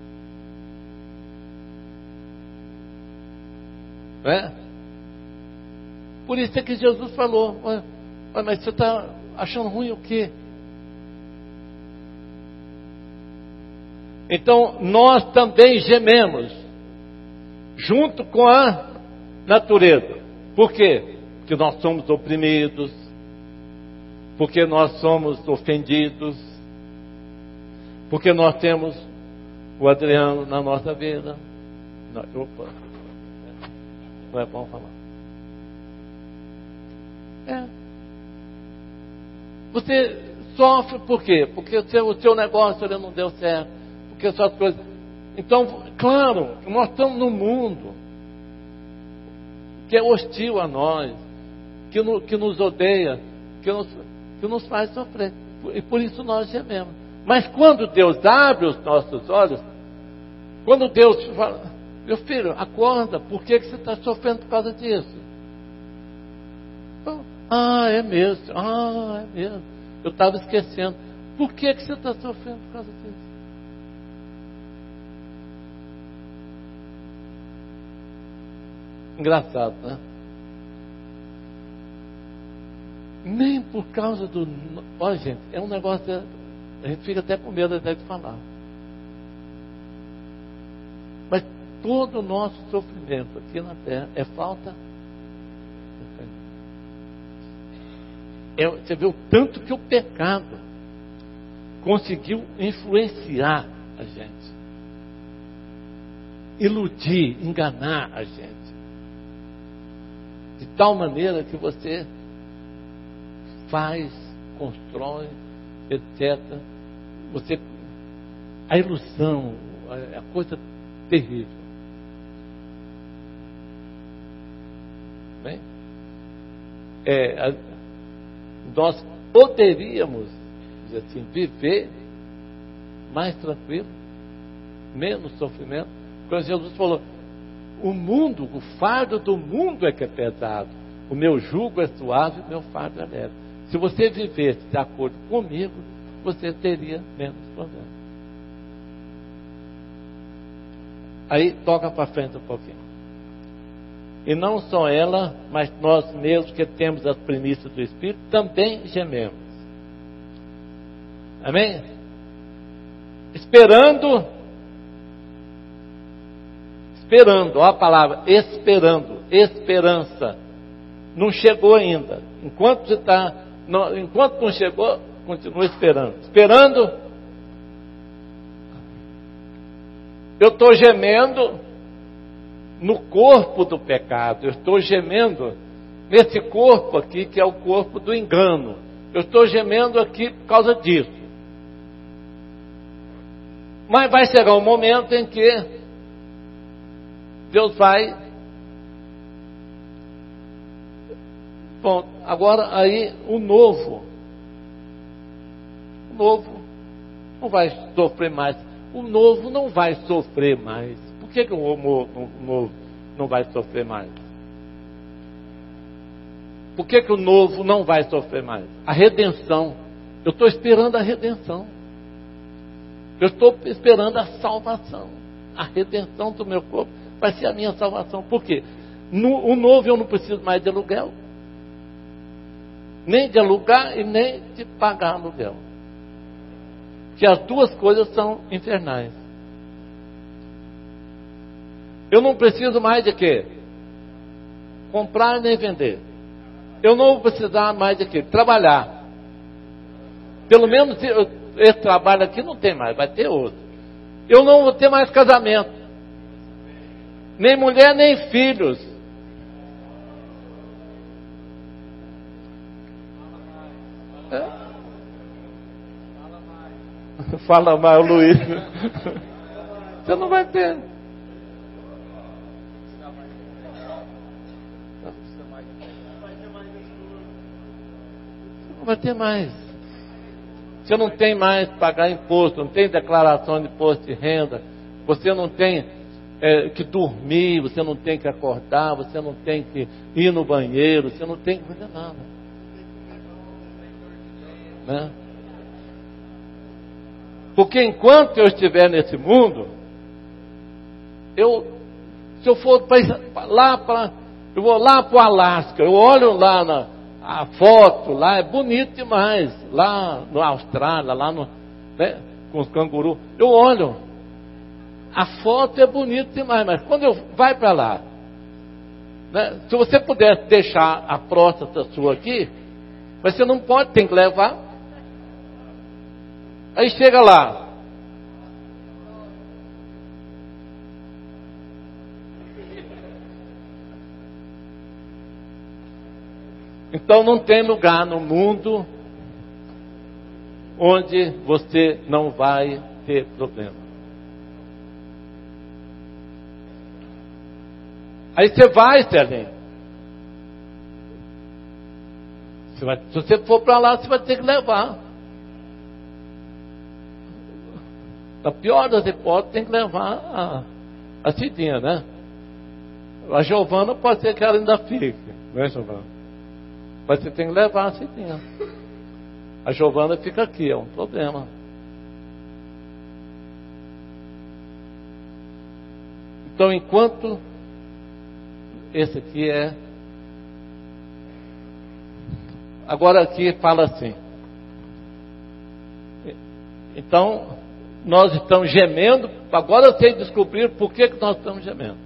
Não é? Por isso é que Jesus falou, mas você está achando ruim o quê? Então nós também gememos junto com a natureza. Por quê? Porque nós somos oprimidos, porque nós somos ofendidos, porque nós temos o Adriano na nossa vida. Opa, não é bom falar. Você sofre por quê? Porque o seu negócio não deu certo, porque suas coisas. Então, claro, nós estamos num mundo que é hostil a nós, que nos odeia, que nos faz sofrer. E por isso nós gememos. Mas quando Deus abre os nossos olhos, quando Deus fala, meu filho, acorda, por que você está sofrendo por causa disso? É mesmo. É mesmo. Eu estava esquecendo. Por que você está sofrendo por causa disso? Engraçado, né? Nem por causa do... Olha, gente, é um negócio... A gente fica até com medo até de falar. Mas todo o nosso sofrimento aqui na Terra é falta... Você vê o tanto que o pecado conseguiu influenciar a gente, iludir, enganar a gente, de tal maneira que você faz, constrói, etc. A ilusão, a coisa terrível. Bem? Nós poderíamos, assim, viver mais tranquilo, menos sofrimento. Quando Jesus falou, o fardo do mundo é que é pesado, o meu jugo é suave, o meu fardo é leve. Se você vivesse de acordo comigo, você teria menos problema. Aí toca para frente um pouquinho. E não só ela, mas nós mesmos que temos as primícias do Espírito, também gememos. Amém? Esperando, olha a palavra, esperança. Não chegou ainda. Enquanto não chegou, continua esperando. Esperando, eu estou gemendo no corpo do pecado, eu estou gemendo nesse corpo aqui, que é o corpo do engano. Eu estou gemendo aqui por causa disso. Mas vai chegar um momento em que Deus vai... Bom, agora aí o novo não vai sofrer mais. O novo não vai sofrer mais. Por que o novo não vai sofrer mais? Por que o novo não vai sofrer mais? A redenção. Eu estou esperando a redenção. Eu estou esperando a salvação. A redenção do meu corpo vai ser a minha salvação. Por quê? O novo eu não preciso mais de aluguel. Nem de alugar e nem de pagar aluguel. Que as duas coisas são infernais. Eu não preciso mais de quê? Comprar nem vender. Eu não vou precisar mais de quê? Trabalhar. Pelo menos esse trabalho aqui não tem mais, vai ter outro. Eu não vou ter mais casamento. Nem mulher, nem filhos. Fala mais, Luiz. Você não vai ter. Não vai ter mais. Você não tem mais que pagar imposto, não tem declaração de imposto de renda, você não tem que dormir, você não tem que acordar, você não tem que ir no banheiro, você não tem que fazer nada. Né? Porque enquanto eu estiver nesse mundo, se eu for eu vou lá para o Alasca, eu olho lá a foto, lá é bonito demais, lá na Austrália, lá né, com os cangurus, eu olho, a foto é bonita demais, mas quando eu vai para lá, né, se você pudesse deixar a próstata sua aqui, mas você não pode, tem que levar. Aí chega lá. Então não tem lugar no mundo onde você não vai ter problema. Aí você vai, Serginho. Se você for para lá, você vai ter que levar. Na pior das hipóteses, tem que levar a Cidinha, né? A Giovana pode ser que ela ainda fique, não é, Giovana? Mas você tem que levar a Cidinha. A Giovana fica aqui, é um problema. Então, enquanto esse aqui é. Agora aqui fala assim. Então, nós estamos gemendo. Agora eu sei descobrir por que nós estamos gemendo.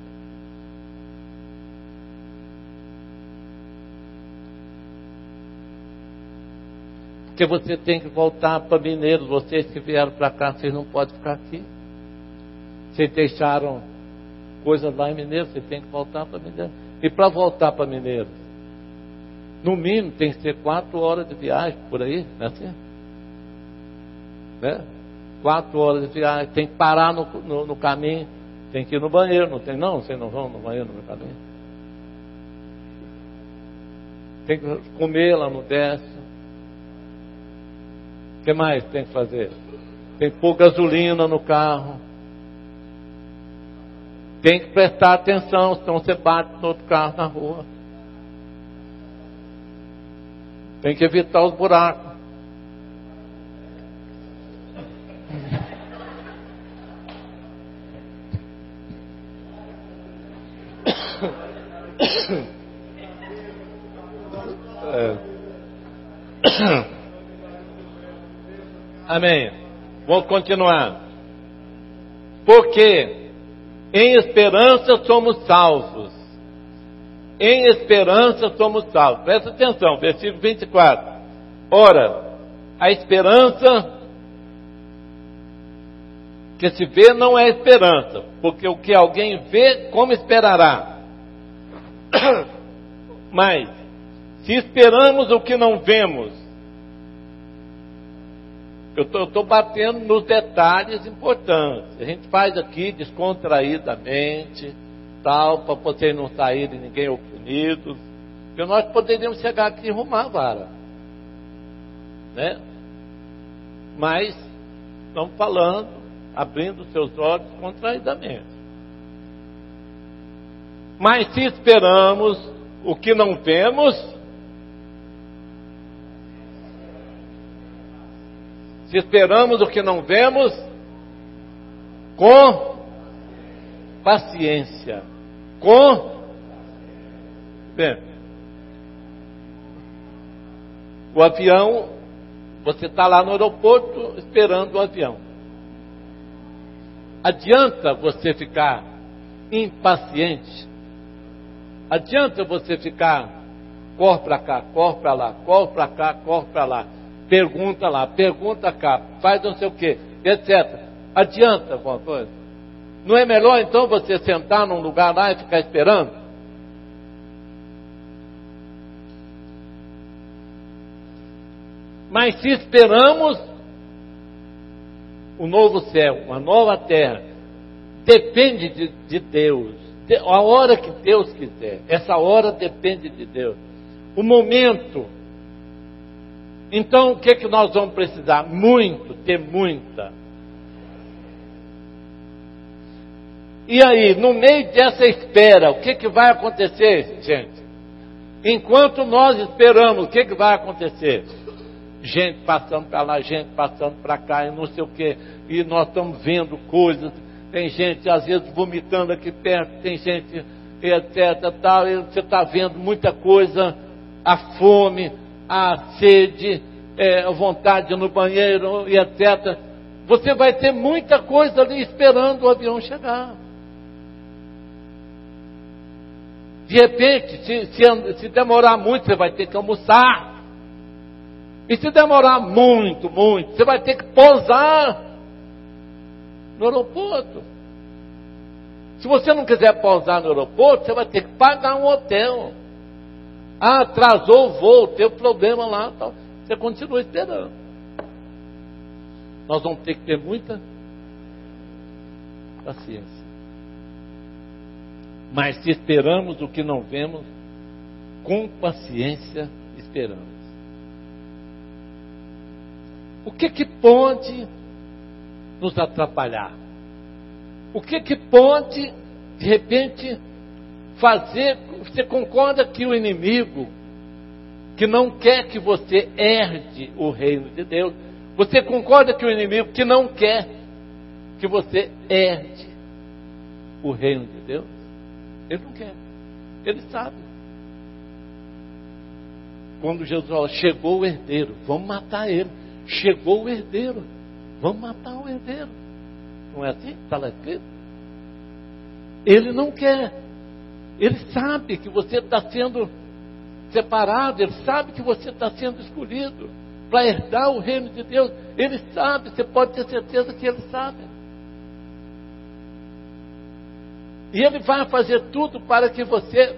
Porque você tem que voltar para Mineiros. Vocês que vieram para cá, vocês não podem ficar aqui. Vocês deixaram coisas lá em Mineiros, você tem que voltar para Mineiros. E para voltar para Mineiros, no mínimo tem que ser 4 horas de viagem por aí, não é assim? Né? 4 horas de viagem, tem que parar no caminho, tem que ir no banheiro, não tem não? Vocês não vão no banheiro no caminho? Tem que comer lá no décimo. O que mais tem que fazer? Tem que pôr gasolina no carro. Tem que prestar atenção, senão você bate no outro carro na rua. Tem que evitar os buracos. Amém. Vamos continuar. Porque em esperança somos salvos. Em esperança somos salvos. Presta atenção, versículo 24. Ora, a esperança que se vê não é esperança, porque o que alguém vê, como esperará? Mas, se esperamos o que não vemos, eu estou batendo nos detalhes importantes. A gente faz aqui descontraídamente, tal, para vocês não saírem ninguém ofendidos. Porque nós poderíamos chegar aqui e arrumar a vara, né? Mas estamos falando, abrindo seus olhos contraidamente. Mas se esperamos o que não vemos, se esperamos o que não vemos, com paciência, bem, o avião, você está lá no aeroporto esperando o avião. Adianta você ficar impaciente? Adianta você ficar, corre para cá, corre para lá, corre para cá, corre para lá, pergunta lá, pergunta cá, faz não sei o que, etc. Adianta alguma coisa? Não é melhor então você sentar num lugar lá e ficar esperando? Mas se esperamos o novo céu, uma nova terra, depende de Deus. A hora que Deus quiser. Essa hora depende de Deus. O momento. Então o que nós vamos precisar? Ter muita. E aí, no meio dessa espera, o que vai acontecer, gente? Enquanto nós esperamos, o que vai acontecer? Gente passando para lá, gente passando para cá, e não sei o que, e nós estamos vendo coisas, tem gente às vezes vomitando aqui perto, tem gente, etc, tal, e você está vendo muita coisa, a fome, a sede, a vontade de ir no banheiro, e etc. Você vai ter muita coisa ali esperando o avião chegar. De repente, se demorar muito, você vai ter que almoçar. E se demorar muito, você vai ter que pousar no aeroporto. Se você não quiser pousar no aeroporto, você vai ter que pagar um hotel. Ah, atrasou o voo, teve problema lá, tal. Você continua esperando. Nós vamos ter que ter muita paciência. Mas se esperamos o que não vemos, com paciência esperamos. O que pode nos atrapalhar? O que pode, de repente, fazer... Você concorda que o inimigo, que não quer que você herde o reino de Deus, você concorda que o inimigo que não quer que você herde o reino de Deus, ele não quer. Ele sabe. Quando Jesus fala, chegou o herdeiro, vamos matar ele. Chegou o herdeiro, vamos matar o herdeiro. Não é assim? Está lá escrito. Ele não quer. Ele sabe que você está sendo separado. Ele sabe que você está sendo escolhido para herdar o reino de Deus. Ele sabe, você pode ter certeza que ele sabe. E ele vai fazer tudo para que você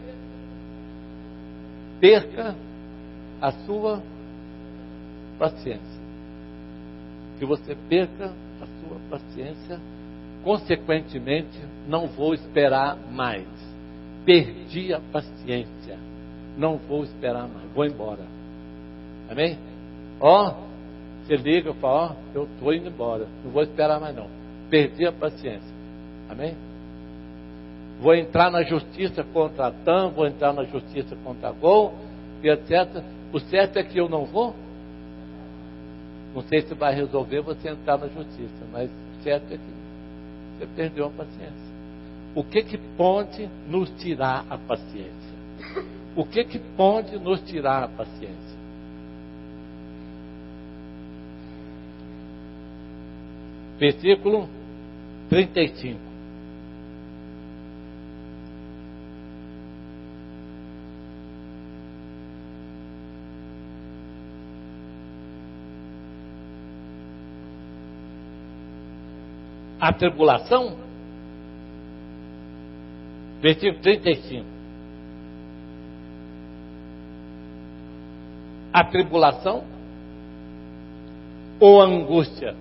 perca a sua paciência. Que você perca a sua paciência. Consequentemente, não vou esperar mais. Perdi a paciência. Não vou esperar mais. Vou embora. Amém? Você liga e fala, eu estou indo embora. Não vou esperar mais não. Perdi a paciência. Amém? Vou entrar na justiça contra a TAM, vou entrar na justiça contra a Gol, e etc. O certo é que eu não vou. Não sei se vai resolver você entrar na justiça, mas o certo é que você perdeu a paciência. O que pode nos tirar a paciência? O que pode nos tirar a paciência? Versículo 35. A tribulação, versículo 35. A tribulação ou a angústia?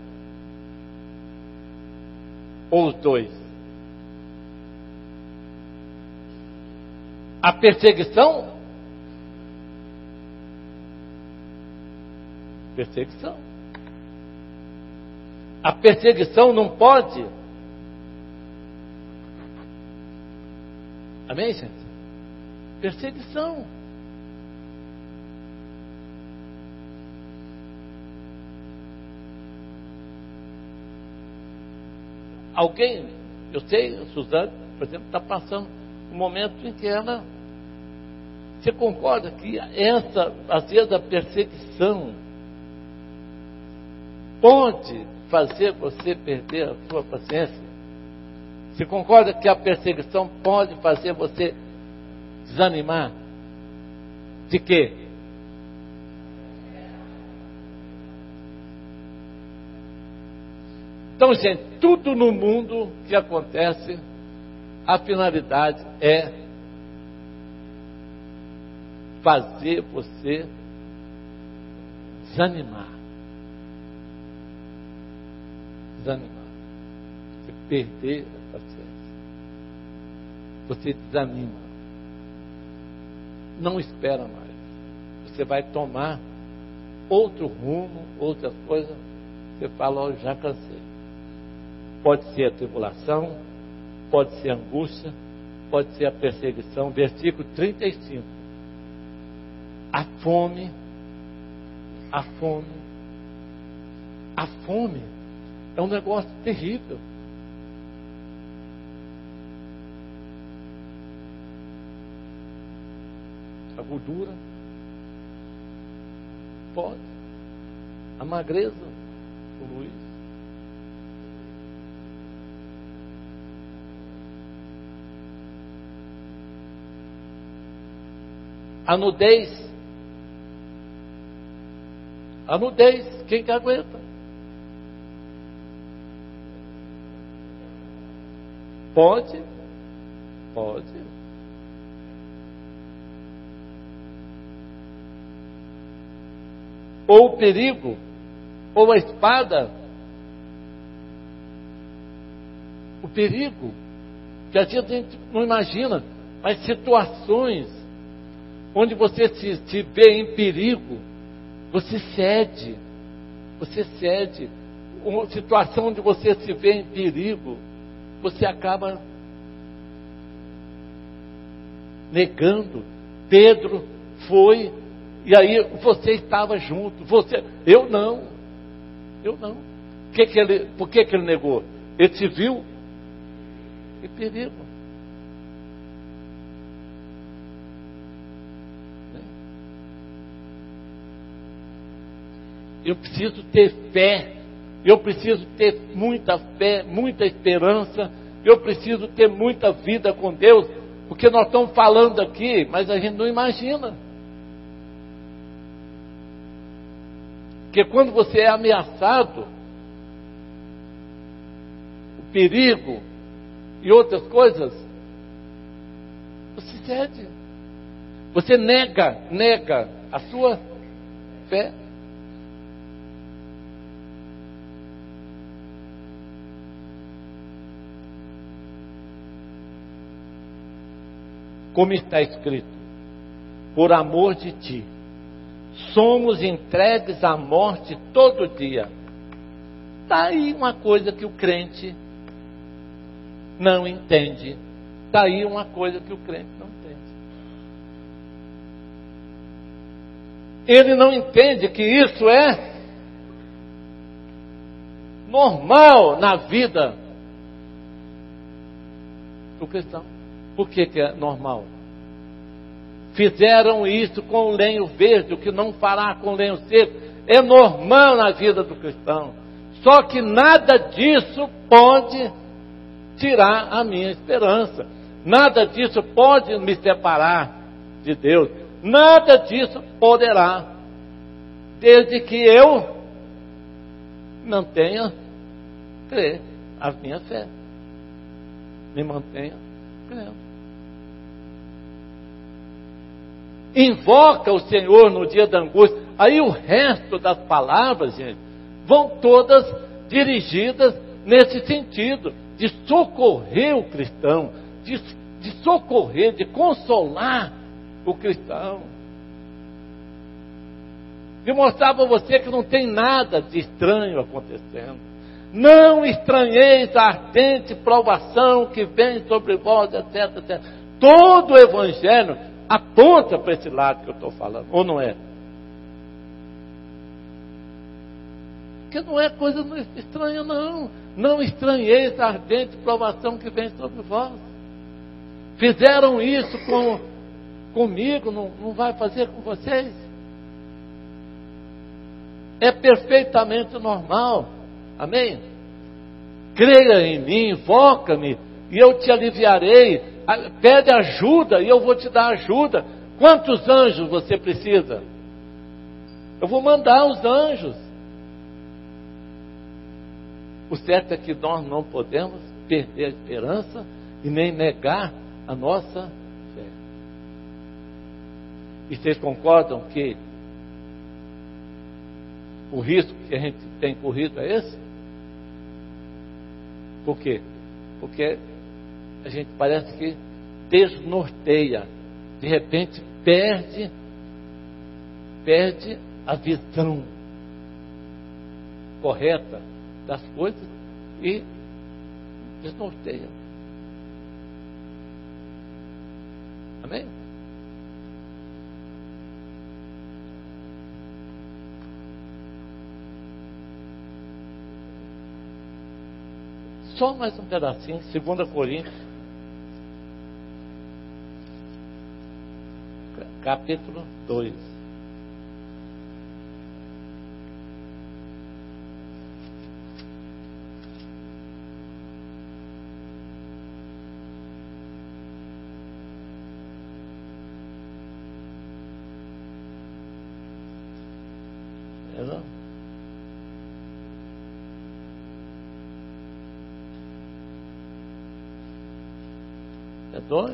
Ou os dois? A perseguição? Perseguição. A perseguição não pode. Amém, gente? Perseguição. Alguém, eu sei, a Suzane, por exemplo, está passando um momento em que ela. Você concorda que essa, às vezes, a perseguição pode fazer você perder a sua paciência? Você concorda que a perseguição pode fazer você desanimar? De quê? Então, gente, tudo no mundo que acontece, a finalidade é fazer você desanimar. Desanimar. Você perder a paciência. Você desanima. Não espera mais. Você vai tomar outro rumo, outras coisas. Você fala, oh, já cansei. Pode ser a tribulação, pode ser a angústia, pode ser a perseguição. Versículo 35. A fome. A fome. A fome é um negócio terrível. A gordura pode. A magreza, o Luiz. A nudez. A nudez, quem que aguenta? Pode. Pode. Ou o perigo, ou a espada. O perigo, que a gente não imagina, mas situações onde você se vê em perigo, você cede. Você cede. Uma situação onde você se vê em perigo, você acaba negando. Pedro foi, e aí você estava junto. Eu não. Por que ele negou? Ele se viu em perigo. Eu preciso ter fé. Eu preciso ter muita fé, muita esperança. Eu preciso ter muita vida com Deus. Porque nós estamos falando aqui, mas a gente não imagina. Porque quando você é ameaçado, o perigo e outras coisas, você cede. Você nega a sua fé. Como está escrito, por amor de ti, somos entregues à morte todo dia. Está aí uma coisa que o crente não entende. Está aí uma coisa que o crente não entende. Ele não entende que isso é normal na vida do cristão. Por que é normal? Fizeram isso com o lenho verde, o que não fará com o lenho seco. É normal na vida do cristão. Só que nada disso pode tirar a minha esperança. Nada disso pode me separar de Deus. Nada disso poderá. Desde que eu mantenha crer a minha fé. Me mantenha crendo. Invoca o Senhor no dia da angústia. Aí o resto das palavras, gente, vão todas dirigidas nesse sentido, de socorrer o cristão, de socorrer, de consolar o cristão. De mostrar para você que não tem nada de estranho acontecendo. Não estranheis a ardente provação que vem sobre vós, etc, etc. Todo o evangelho aponta para esse lado que eu estou falando, ou não é? Porque não é coisa estranha, não. Não estranheis a ardente provação que vem sobre vós. Fizeram isso comigo, não vai fazer com vocês? É perfeitamente normal. Amém? Creia em mim, invoca-me, e eu te aliviarei. Pede ajuda, e eu vou te dar ajuda. Quantos anjos você precisa? Eu vou mandar os anjos. O certo é que nós não podemos perder a esperança e nem negar a nossa fé. E vocês concordam que o risco que a gente tem corrido é esse? Por quê? Porque a gente parece que desnorteia, de repente perde a visão correta das coisas e desnorteia. Amém? Só mais um pedacinho, 2 Coríntios, capítulo 2. É 2?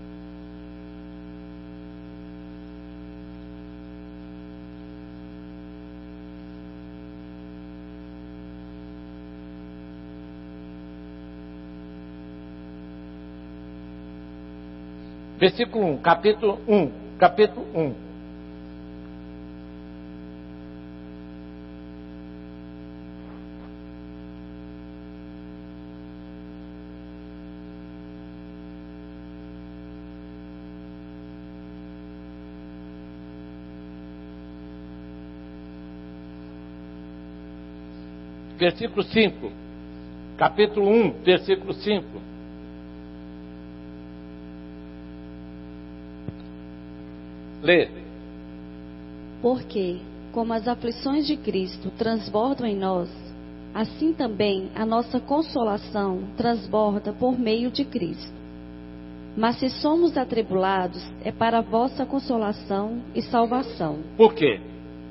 Versículo 1, capítulo 1. Versículo 5, capítulo 1, versículo 5. Lê. Porque, como as aflições de Cristo transbordam em nós, assim também a nossa consolação transborda por meio de Cristo. Mas se somos atribulados, é para a vossa consolação e salvação. Por quê?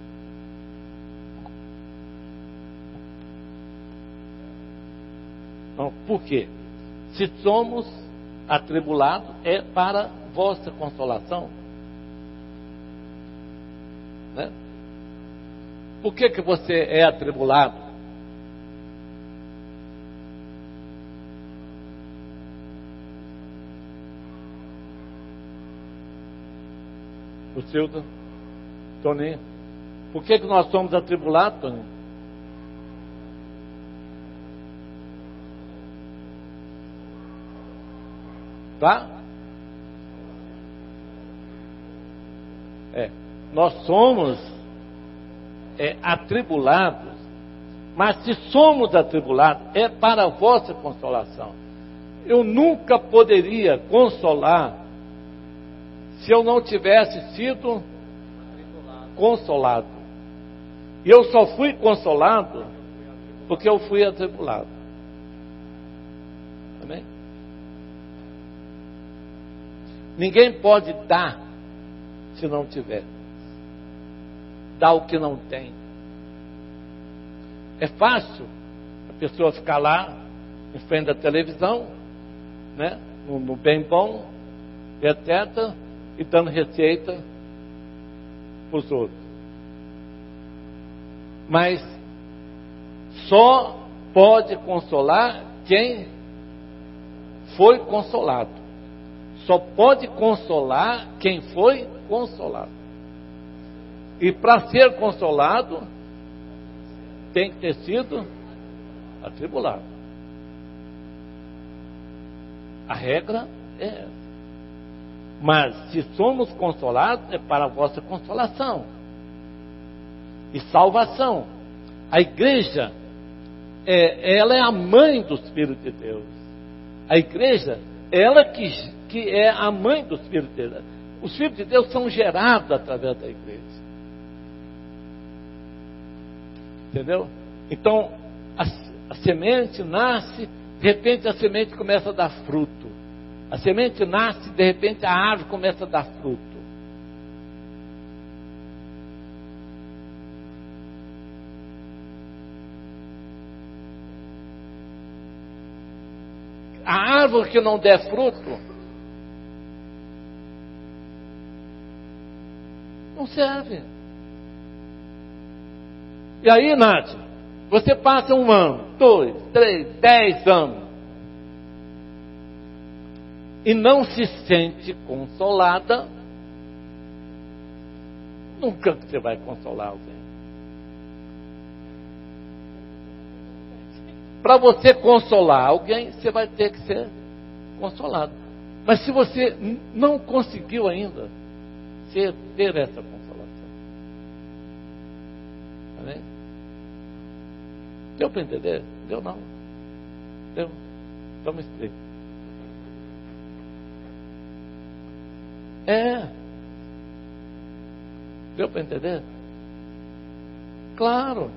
Não, por quê? Se somos atribulados, é para vossa consolação. Né? Por que você é atribulado? O Silvio, Toninho. Por que nós somos atribulados, Toninho? Tá? Nós somos atribulados, mas se somos atribulados, é para a vossa consolação. Eu nunca poderia consolar se eu não tivesse sido consolado. E eu só fui consolado porque eu fui atribulado. Amém? Ninguém pode dar se não tiver. Dá o que não tem. É fácil a pessoa ficar lá em frente da televisão, né, no bem bom, etc., e dando receita para os outros. Mas só pode consolar quem foi consolado. Só pode consolar quem foi consolado. E para ser consolado, tem que ter sido atribulado. A regra é essa. Mas se somos consolados, é para a vossa consolação e salvação. A igreja, ela é a mãe dos filhos de Deus. A igreja, ela que é a mãe dos filhos de Deus. Os filhos de Deus são gerados através da igreja. Entendeu? Então, a semente nasce, de repente a semente começa a dar fruto. A semente nasce, de repente a árvore começa a dar fruto. A árvore que não der fruto, não serve. E aí, Nath, você passa 1 ano, 2, 3, 10 anos, e não se sente consolada, nunca que você vai consolar alguém. Para você consolar alguém, você vai ter que ser consolado. Mas se você não conseguiu ainda ter essa consolação, amém? Deu para entender? Deu não? Deu? Então me explica. Deu para entender? Claro.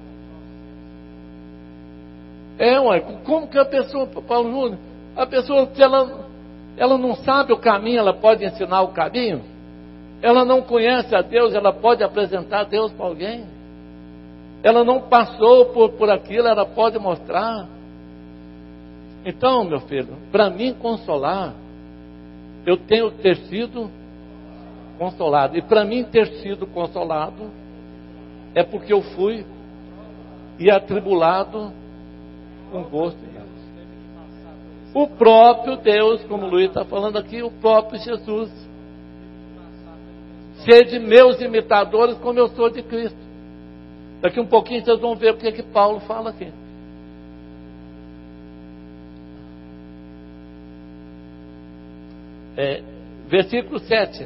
Como que a pessoa, Paulo Júnior, a pessoa, se ela não sabe o caminho, ela pode ensinar o caminho? Ela não conhece a Deus, ela pode apresentar a Deus para alguém? Ela não passou por aquilo, ela pode mostrar? Então, meu filho, para mim consolar, eu tenho que ter sido consolado. E para mim ter sido consolado, é porque eu fui e atribulado com gosto de Deus. O próprio Deus, como o Luiz está falando aqui, o próprio Jesus. Sede meus imitadores como eu sou de Cristo. Daqui um pouquinho vocês vão ver o que Paulo fala aqui. Versículo 7.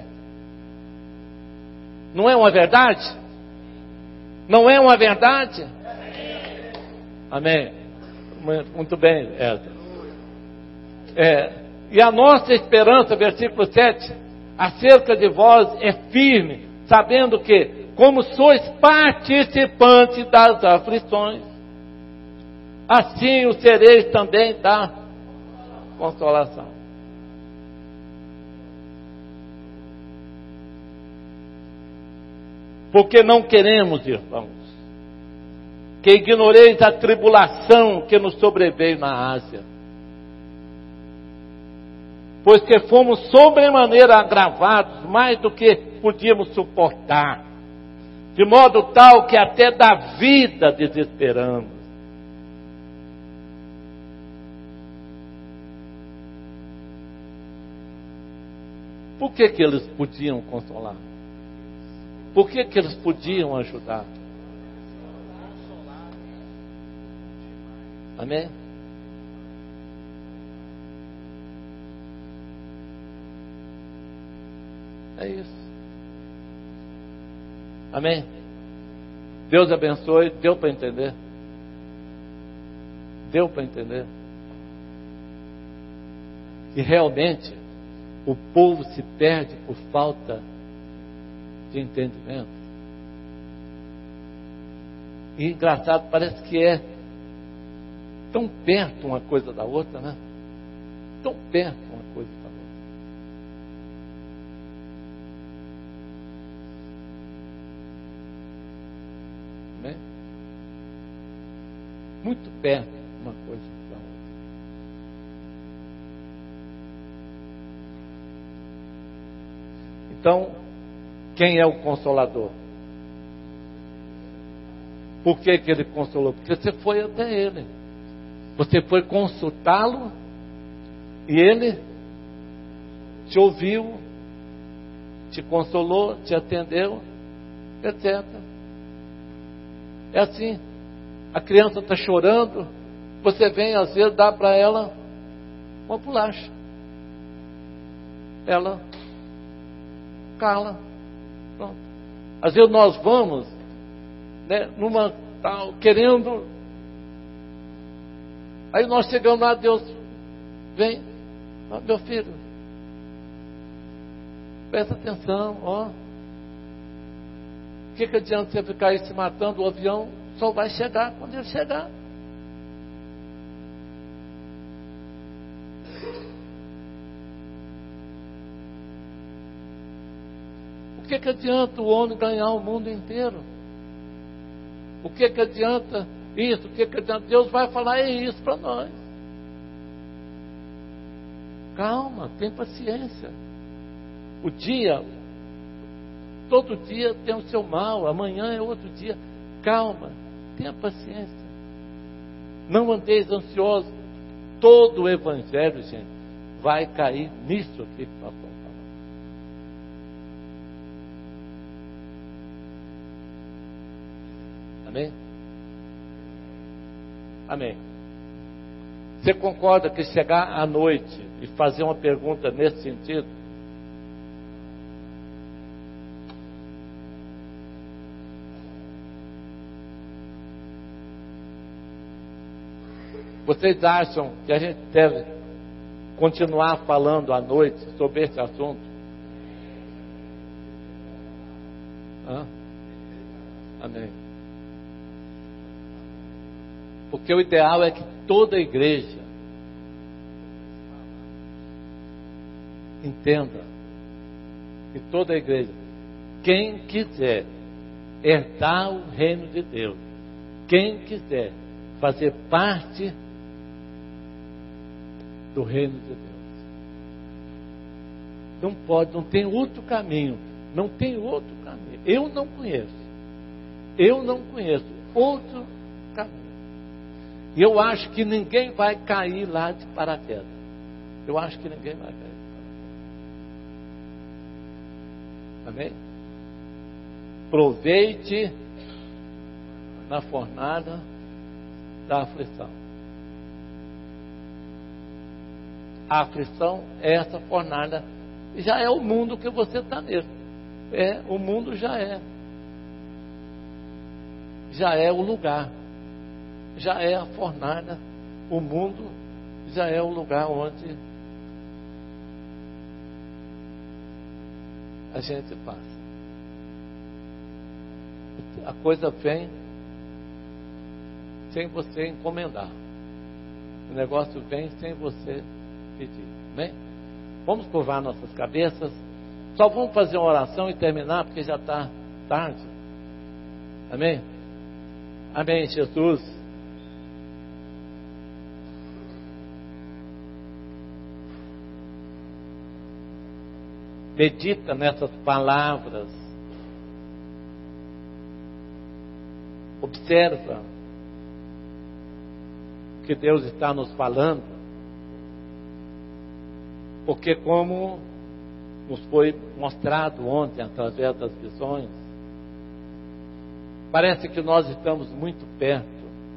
Não é uma verdade? Não é uma verdade? Amém. Muito bem, e a nossa esperança, versículo 7, acerca de vós é firme, sabendo que como sois participantes das aflições, assim o sereis também da consolação. Porque não queremos, irmãos, que ignoreis a tribulação que nos sobreveio na Ásia, pois que fomos sobremaneira agravados, mais do que podíamos suportar, de modo tal que até da vida desesperamos. Por que eles podiam consolar? Por que eles podiam ajudar? Amém? É isso. Amém? Deus abençoe. Deu para entender? Deu para entender? E realmente o povo se perde por falta de entendimento. E engraçado, parece que é tão perto uma coisa da outra, né? Tão perto uma coisa da outra. Amém? Muito perto uma coisa da outra. Então, quem é o Consolador? Por que ele consolou? Porque você foi até ele. Você foi consultá-lo e ele te ouviu, te consolou, te atendeu, etc. É assim. A criança está chorando, você vem às vezes dar para ela uma bolacha. Ela cala. Pronto. Às vezes nós vamos, né, numa tal, querendo. Aí nós chegamos lá, Deus vem, ó, meu filho, presta atenção, ó. O que adianta você ficar aí se matando? O avião só vai chegar quando ele chegar. O que adianta o homem ganhar o mundo inteiro? O que adianta isso? O que adianta? Deus vai falar isso para nós. Calma, tem paciência. O dia, todo dia tem o seu mal, amanhã é outro dia. Calma, tenha paciência. Não andeis ansiosos. Todo o evangelho, gente, vai cair nisso aqui que nós estamos falando. Amém? Amém. Você concorda que chegar à noite e fazer uma pergunta nesse sentido? Vocês acham que a gente deve continuar falando à noite sobre esse assunto? Hã? Amém. Porque o ideal é que toda a igreja entenda, que toda a igreja, quem quiser herdar o reino de Deus, quem quiser fazer parte do reino de Deus, não pode, não tem outro caminho, não tem outro caminho. Eu não conheço outro caminho. E eu acho que ninguém vai cair lá de paraquedas. Eu acho que ninguém vai cair de paraquedas. Amém? Aproveite na fornalha da aflição. A aflição é essa fornalha. Já é o mundo que você está nele. O mundo já é. Já é o lugar. Já é a fornalha. O mundo já é o lugar onde a gente passa. a coisa vem sem você encomendar. O negócio vem sem você pedir. Amém? Vamos curvar nossas cabeças. Só vamos fazer uma oração e terminar, porque já está tarde. Amém? Amém, Jesus. Medita nessas palavras. Observa o que Deus está nos falando. Porque como nos foi mostrado ontem através das visões, parece que nós estamos muito perto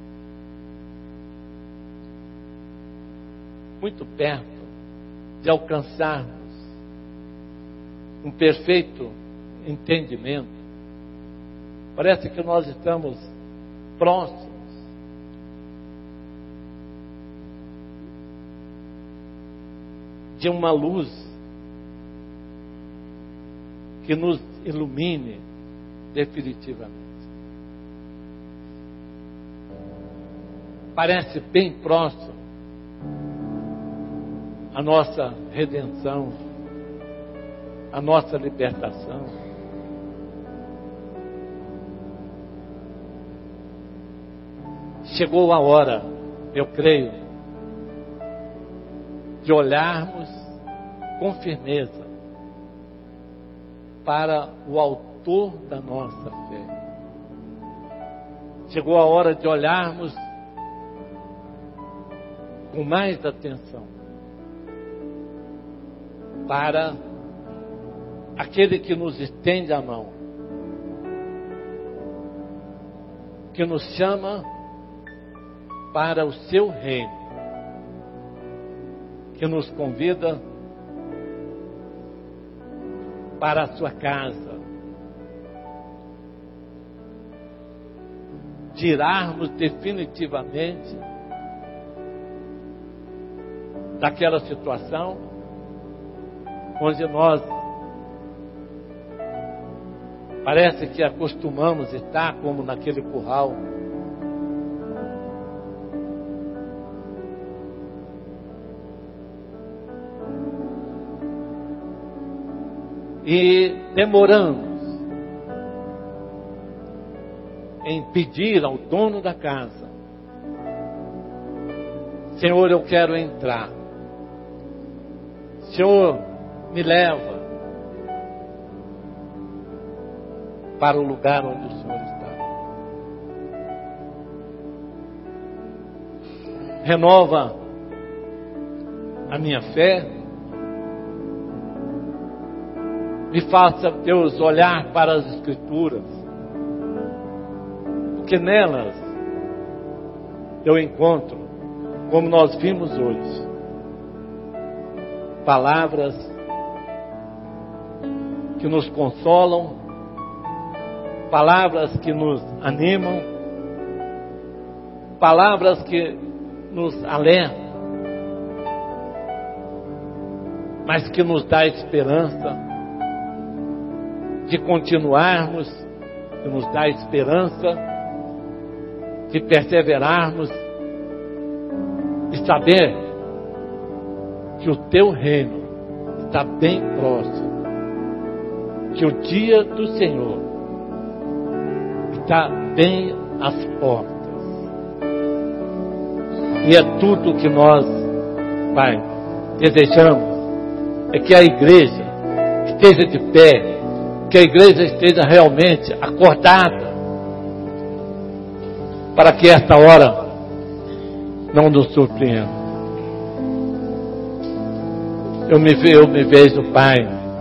de alcançarmos um perfeito entendimento. Parece que nós estamos próximos de uma luz que nos ilumine definitivamente. Parece bem próximo a nossa redenção, a nossa libertação. Chegou a hora, eu creio, de olharmos com firmeza para o autor da nossa fé. Chegou a hora de olharmos com mais atenção para aquele que nos estende a mão, que nos chama para o seu reino, que nos convida para a sua casa, tirarmos definitivamente daquela situação onde nós parece que acostumamos estar como naquele curral. E demoramos em pedir ao dono da casa: Senhor, eu quero entrar. Senhor, me leva para o lugar onde o Senhor está. Renova a minha fé. Me faça, Deus, olhar para as Escrituras, porque nelas eu encontro, como nós vimos hoje, palavras que nos consolam, palavras que nos animam, palavras que nos alertam, mas que nos dá esperança de continuarmos, que nos dá esperança de perseverarmos e saber que o teu reino está bem próximo, que o dia do Senhor está bem às portas. E é tudo que nós, Pai, desejamos, é que a igreja esteja de pé, que a igreja esteja realmente acordada, para que esta hora não nos surpreenda. Eu me vejo, Pai,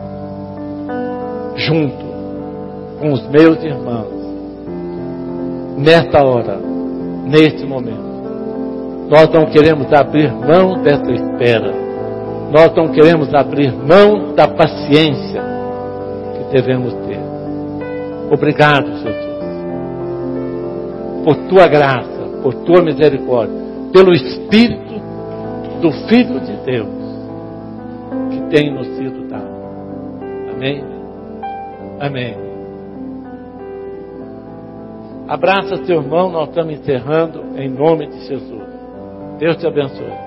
junto com os meus irmãos, nesta hora, neste momento. Nós não queremos abrir mão dessa espera, nós não queremos abrir mão da paciência que devemos ter. Obrigado, Jesus, por tua graça, por tua misericórdia, pelo Espírito do Filho de Deus que tem nos sido dado. Amém? Amém. Abraça teu irmão, nós estamos encerrando em nome de Jesus. Deus te abençoe.